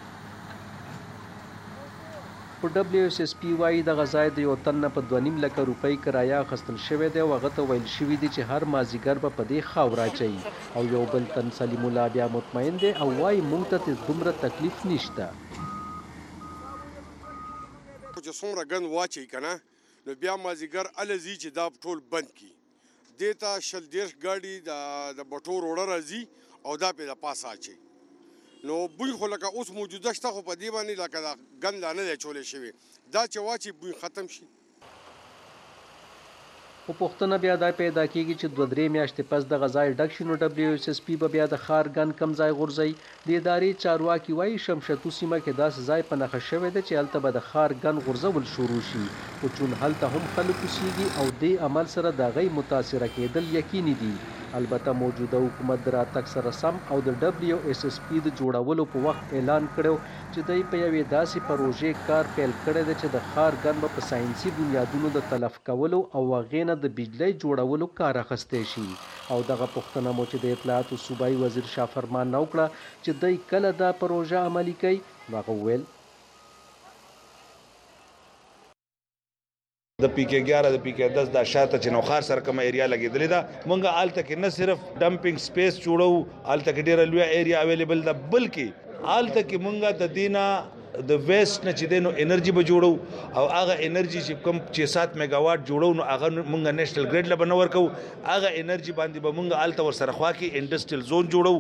Speaker 13: په ډبلیو ایس ایس پی وایي دغه ځای د یو تن نه په دوه نیم لکه روپۍ کرایه اخیستل شوی دی او هغه ته ویل شوي دي چې هر مازدیګر به په دې خاوره اچوي. او یو بل تن سلیم الله بیا مطمئن دی او وایي موږ ته دومره تکلیف نشته.
Speaker 9: چې څومره ګند واچوي که نه نو بیا مازدیګر هله ځي چې دا ټول بند کړي. دې ته شل دېرش ګاډي د بټو روړه راځي او دا پې د پاسه اچوي. نو بوی خو لکه اوس موجوده شته خو په دې باندې لکه دا ګند لا نه دی اچولی شوی. دا چې واچي بوی ختم شي.
Speaker 13: خو پوښتنه بیا دا پیدا کېږي چې دوه درې میاشتې پس دغه ځای ډک شي نو ډبلیو ایس ایس پي به بیا د ښار ګند کم ځای غورځوي. د ادارې چارواکي وایي شمشتو سیمه کې داسې ځای په نښه شوی دی چې هلته به د ښار ګند غورځول شروع شي. خو چون هلته هم خلک اوسېږي او دې عمل سره د هغوی متاثره کېدل یقیني دي. البته موجوده حکومت د راتګ سره سم او د ډبلیو ایس ایس پي د جوړولو په وخت اعلان کړی چې دوی په یوې داسې پروژې کار پیل کړی دی چې د ښار ګند به په ساینسي بنیادونو د تلف کولو او هغې نه د بجلۍ جوړولو کار اخیستی شي. او دغه پوښتنه مو چې د اطلاعاتو صوبایي وزیر شاه فرمان نه وکړه چې دوی کله دا پروژه عملي کوي نو هغه وویل
Speaker 15: د پی کې ګیارہ د پی کې دس دا شاته چې نوخار سره کومه ایریا لګېدلې ده مونږ آلته کې نه صرف ډمپینګ سپیس جوړو آلته کې ډېره لویه ایریا اویلیبل ده بلکې آلته کې مونږ د دینه د ویسټ نه چې دی نو انرژي به جوړو او هغه انرژي چې کوم چې سات میگا واټ جوړو نو هغه مونږ نیشنل ګریډ له به نه ورکوو هغه انرژي باندې به مونږ آلته ورسره خوا کې انډسټریل زون جوړو.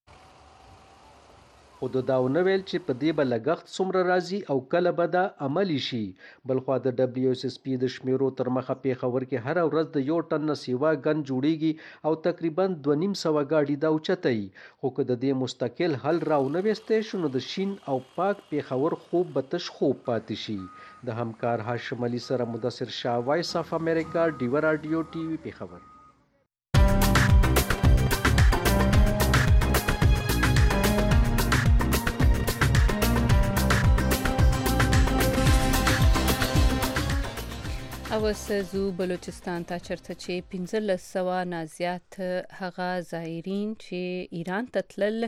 Speaker 13: خو د دا ونه ویل چې په دې به لګښت څومره راځي او کله به دا عملي شي. بلخوا د ډبلیو ایس ایس پي د شمیرو تر مخه پېښور کې هره ورځ د یو ټن نه سیوا ګند جوړیږي او تقریبا دوه نیم سوه ګاډي دا اوچتوي. خو که د دې مستقل حل راونه ویستی شو نو د شین او پاک پېښور خوب به تش خوب پاتې شي. د همکار هاشم علي سره مدثر شاه، وایس اف امریکا، ډیوه راډیو ټي وي پېښور.
Speaker 1: اوس زو بلوچستان ته چرته چې پنځلس سوه نه زیات هغه زایرین چې ایران ته تلل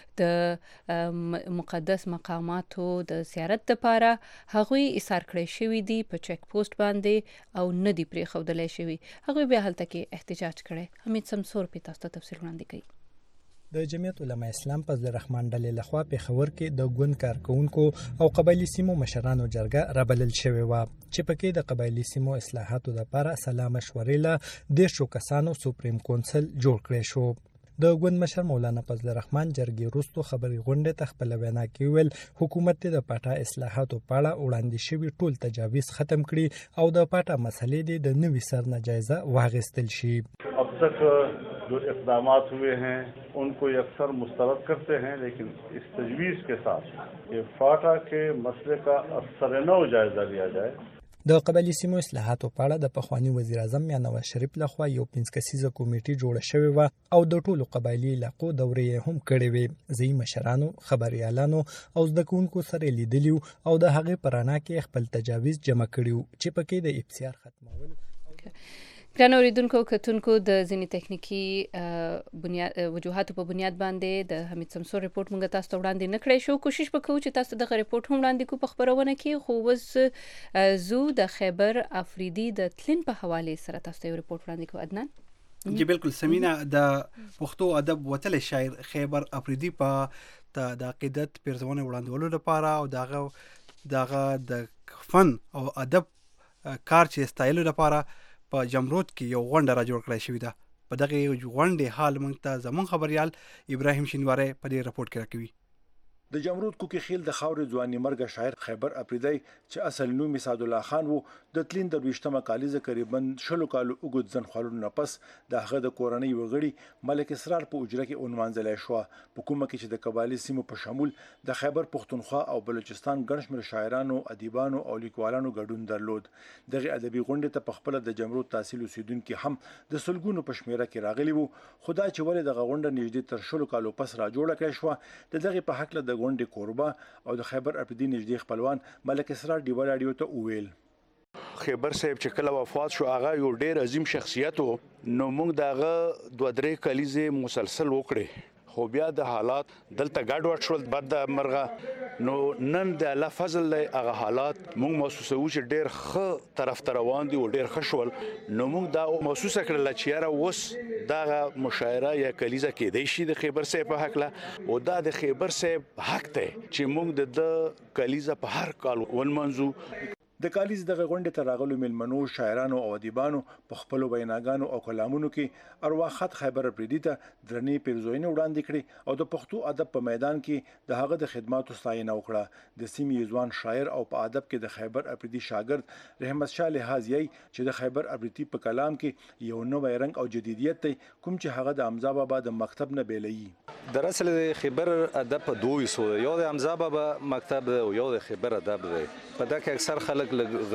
Speaker 1: د مقدس مقاماتو د زیارت لپاره هغوی ایثار کړی شوي دي په چک پوسټ باندې او نه دي پرېښودلی شوي. هغوی بیا هلته کې احتجاج کړی. حمید سمسور پې تاسو ته تفصیل وړاندې کوي.
Speaker 20: د جمعیت علما اسلام فضل الرحمن ډلې لخوا پېښور کې د ګوند کارکونکو او قبایلي سیمو مشرانو جرګه رابلل شوې وه چې پکې د قبایلي سیمو اصلاحاتو لپاره سلا مشورې له دېرشو کسانو سوپریم کونسل جوړ کړی شو. د ګوند مشر مولانا فضل الرحمن جرګې وروستو خبري غونډې ته خپله وینا کې ویل حکومت د پاټا اصلاحاتو په اړه وړاندې شوي ټول تجاویز ختم کړي او د پاټا مسلې دې د نوي سر نه جایزه واخیستل شي.
Speaker 16: اب تک جو اقدامات हुए हैं उनको अक्सर मुस्तरद करते हैं लेकिन इस तजवीज़ के साथ कि फाटा के मसले का असर नौ जायजा लिया जाए.
Speaker 20: د قبایلي سیمو اصلاحاتو په اړه د پخواني وزیر اعظم میاں نواز شریف لخوا یو پنځه کسیزه کمیټه جوړه شوې وه او د ټولو قبایلي علاقو دورې هم کړې وې. ځینې مشرانو، خبريالانو او زده کوونکو سره لیدلي او د هغې په رڼا کې خپل تجاویز جمع کړي چې پکې د ابتزار ختمول.
Speaker 1: ګران اوریدونکو کتونکو د ځینې تکنیکی بنیاد وجوهاتو په بنیاد باندې د حمید سمسور ریپورت مونږ تاسو ته وړاندې نه کړی شو. کوشش وکړو چې تاسو دغه ریپورت هم وړاندې کړو په خبرونه کې. خو اوس زو د خیبر افریدي د تلین په حواله سره تاسو ته یو ریپورت وړاندې کوو. عدنان
Speaker 2: جی بالکل سمینا د پښتو ادب وتل شاعر خیبر افریدي په د عقیدت پیرزونه وړاندولو لپاره او دغه دغه د فن او ادب کار چې استایلو لپاره په جمرود کې یو غونډه را جوړ کړای شوې ده. په دغه غونډې حال موږ ته زمون خبريال ابراهیم شینواری په دې رپورت کې راکوي.
Speaker 17: د جمرود کوکي خیل د خاورې ځواني مرګ شاعر خیبر اپریدی چې اصل نوم یې سعد الله خان وو د تلین د دویشتمه کالیزه تقریبا شلو کالو اوږد ځن خورلو نه پس د هغه د کورنۍ وغړي ملک اسرار په اجره کې ونمانځلی شوه په کومه کې چې د قبایلي سیمو په شمول د خیبر پښتونخوا او بلوچستان ګڼ شمېر شاعرانو ادیبانو او لیکوالانو ګډون درلود دغه ادبي غونډې ته په خپله د جمرود تحصیل اوسیدونکي هم د سلګونو په شمېره کې راغلي وو خو دا چې ولې دغه غونډه نږدې تر شلو کالو پس را جوړه کړې شوه د دغې په هکله د غونډې کوربه او د خیبر اپریدي نږدې خپلوان ملک اسرار ډیوه راډیو ته وویل
Speaker 18: خیبر صاحب چې کله وفات شو هغه یو ډیر عظیم شخصیت و نو موږ دغه دوه درې کلیزې مسلسل وکړې خو بیا د حالات دلته ګډوډ شول بعد د مرغه نو نن د الله فضل له هغه حالات موږ محسوسو چې ډیر ښه طرف ته روان دي او ډیر ښه شول نو موږ دا محسوس کړل چې یاره اوس دا مشاعره یا کلیزه کېدای شي د خیبر صاحب په حق له او دا د خیبر صاحب حق ته چې موږ د کلیزه په هر کال ونمنځو
Speaker 17: د کالیز دغه غونډې ته راغلو میلمنو شاعرانو او ادیبانو په خپلو ویناګانو او کلامونو کې ارواښت خیبر اپریدي ته درنې پیرزوینې وړاندې کړې او د پښتو ادب په میدان کې د هغه د خدماتو ستاینه وکړه د سیمې ځوان شاعر او په ادب کې د خیبر اپریدي شاګرد رحمت شاه لحاظي چې د خیبر اپریدي په کلام کې یو نوی رنګ او جدیدیت دی کوم چې هغه د حمزه بابا د مکتب نه بیلوي
Speaker 19: در اصل د خیبر ادب په دوه حصو دی یو د حمزه بابا مکتب دی او یو د خیبر ادب دی په دا کې اکثر خلک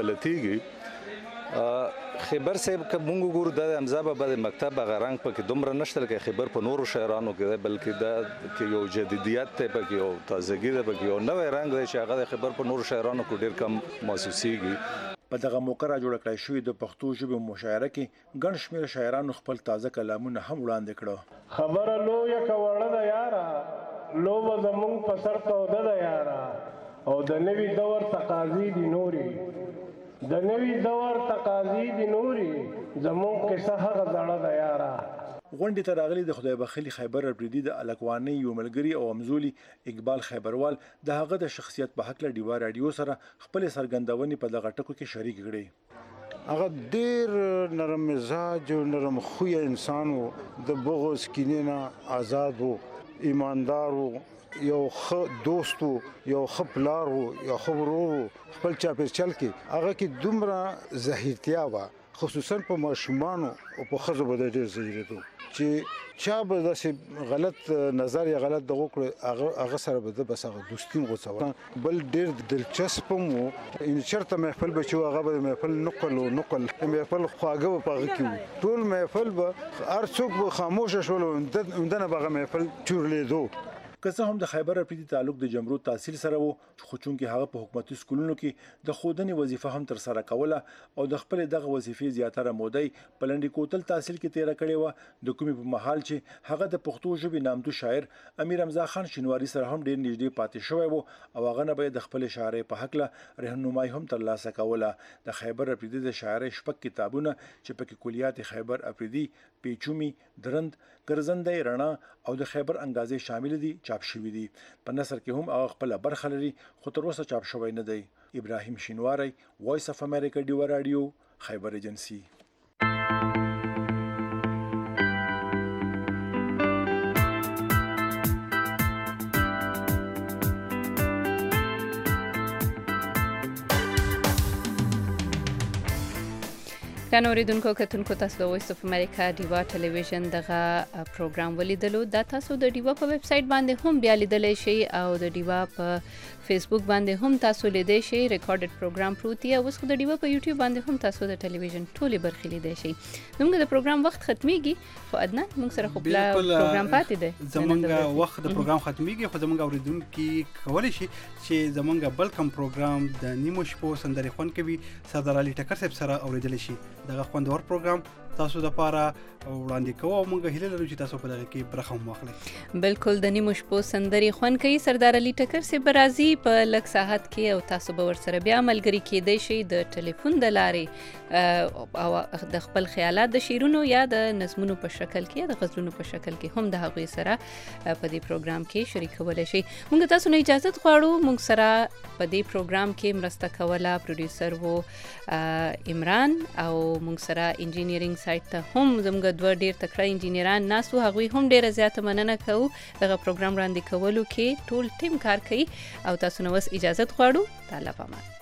Speaker 19: غلطيږي خیبر صاحب که مونږ ګورو د حمزه بابا د مکتب هغه رنګ پکې دومره نشته لکه خیبر په نورو شاعرانو کې بلکې دا کې یو جدیدیت ته پکې یو تازګي ده پکې یو نوې رنګ دی چې هغه د خیبر په نورو شاعرانو کې ډیر کم محسوسيږي
Speaker 17: په دغه موقع را جوړ کړی شوی د پښتو ژبې مشاعره کې ګڼ شمېر شاعرانو خپل تازه کلامونه هم وړاندې کړه
Speaker 21: خبره لویه که وړه ده یاره لوبه زمونږ په سر توده ده یاره او د نوي دور تقاضي دي نوري د نوي دور تقاضي دي نوري زمونږ قصه هغه زړه ده یاره
Speaker 17: غونډې ته راغلي د خدای بخښلي خیبر اپریدي د الکوانۍ یو ملګري او همزولي اقبال خیبروال د هغه د شخصیت په هکله ډیوه راډیو سره خپلې څرګندونې په دغه ټکو کې شریک کړې
Speaker 22: هغه ډېر نرم مزاج او نرم خویه انسان و د بغض کینې نه آزاد و ایماندار و یو ښه دوست و یو ښه پلار و یو ښه ورور و خپل چاپېریال کې هغه کې دومره زهیرتیا وه خصوصا په ماشومانو او په ښځو به د ډېر زهیرېدو چې چا به داسې غلط نظر یا غلط دغه وکړو هغه سره به د بس هغه دوستي وغوڅوله بل ډېر دلچسپ هم و چېرته محفل به چې و هغه به د محفل نقل و نقل محفل خواږه به په هغه کې و ټول محفل به هر څوک به خاموشه شول همدنه به هغه محفل چورلېدو
Speaker 17: که څه هم د خیبر اپریدي تعلق د جمرود تحصیل سره و خو چونکې هغه په حکومتي سکولونو کې د ښودنې وظیفه هم ترسره کوله او د خپلې دغه وظیفې زیاتره مودی په لنډي کوتل تحصیل کې تېره کړې وه د کومې په مهال چې هغه د پښتو ژبې نامتو شاعر امیر حمزه خان شینواري سره هم ډېر نږدې پاتې شوی و او هغه نه به یې د خپلې شاعرۍ په هکله رهنمایي هم ترلاسه کوله د خیبر اپریدي د شاعرۍ شپږ کتابونه چې پکې کلیات خیبر اپریدي پیچومي درند ګرځندی رڼا او د خیبر انګازې شامل دي چاپ شوي دي په نثر کې هم هغه خپله برخه لري خو تر اوسه چاپ شوی نه دی ابراهیم شینواری وایس اف امریکا ډیوه راډیو خیبر ایجنسي
Speaker 1: ګرانو اوریدونکو کتونکو تاسو د وایس اف امریکا ډیوا ټلویزیون دغه پروګرام ولیدلو دا تاسو د ډیوا په ویب سټ باندې هم بیا لیدلی شئ او د ډیوا په فیسبوک باندې هم تاسو لیدلی شئ ریکارډډ پروګرام پروت دی او اوس خو د ډیوا په یوټیوب باندې هم تاسو د ټلویزیون ټولې برخې لیدلی شئ موږ د پروګرام وخت ختمیږي خو عدنان موږ سره خو بلا پروګرام پاتې دی
Speaker 2: زمونږ وخت د پروګرام ختمیږي خو زمونږ اوریدونکي کولی شي چې زمونږ بل کوم پروګرام د نیمو شپو سندرې خوند کوي سردار علي ټکر صاحب سره اوریدلی شي دغه خوندور پروګرام تاسو د پاره وړاندې کوو او موږ هیله لرو چې تاسو په دغه کې برخه هم واخلئ بالکل د نیمو شپو سندرې خوند کوي سردار علي ټکر صاحب به راځي په لږ ساعت کې او تاسو به ورسره بیا ملګري کیدی شئ د ټلیفون د لارې او د خپل خیالات د شعرونو یا د نظمونو په شکل کې یا د غزلونو په شکل کې هم د هغوی سره په دې پروګرام کې شریکولی شئ موږ تاسو نه اجازت غواړو موږ سره په دې پروګرام کې مرسته کوله پروډیوسر و عمران او موږ سره انجینیرینګ
Speaker 1: سایت ته هم زموږ دوه ډیر تکړه انجینران ناسو هغوی هم ډیره زیاته مننه کوو دغه پروګرام وړاندې کولو کې ټول ټیم کار کوي او تاسو نو اوس اجازه غواړو. تعالی پامان.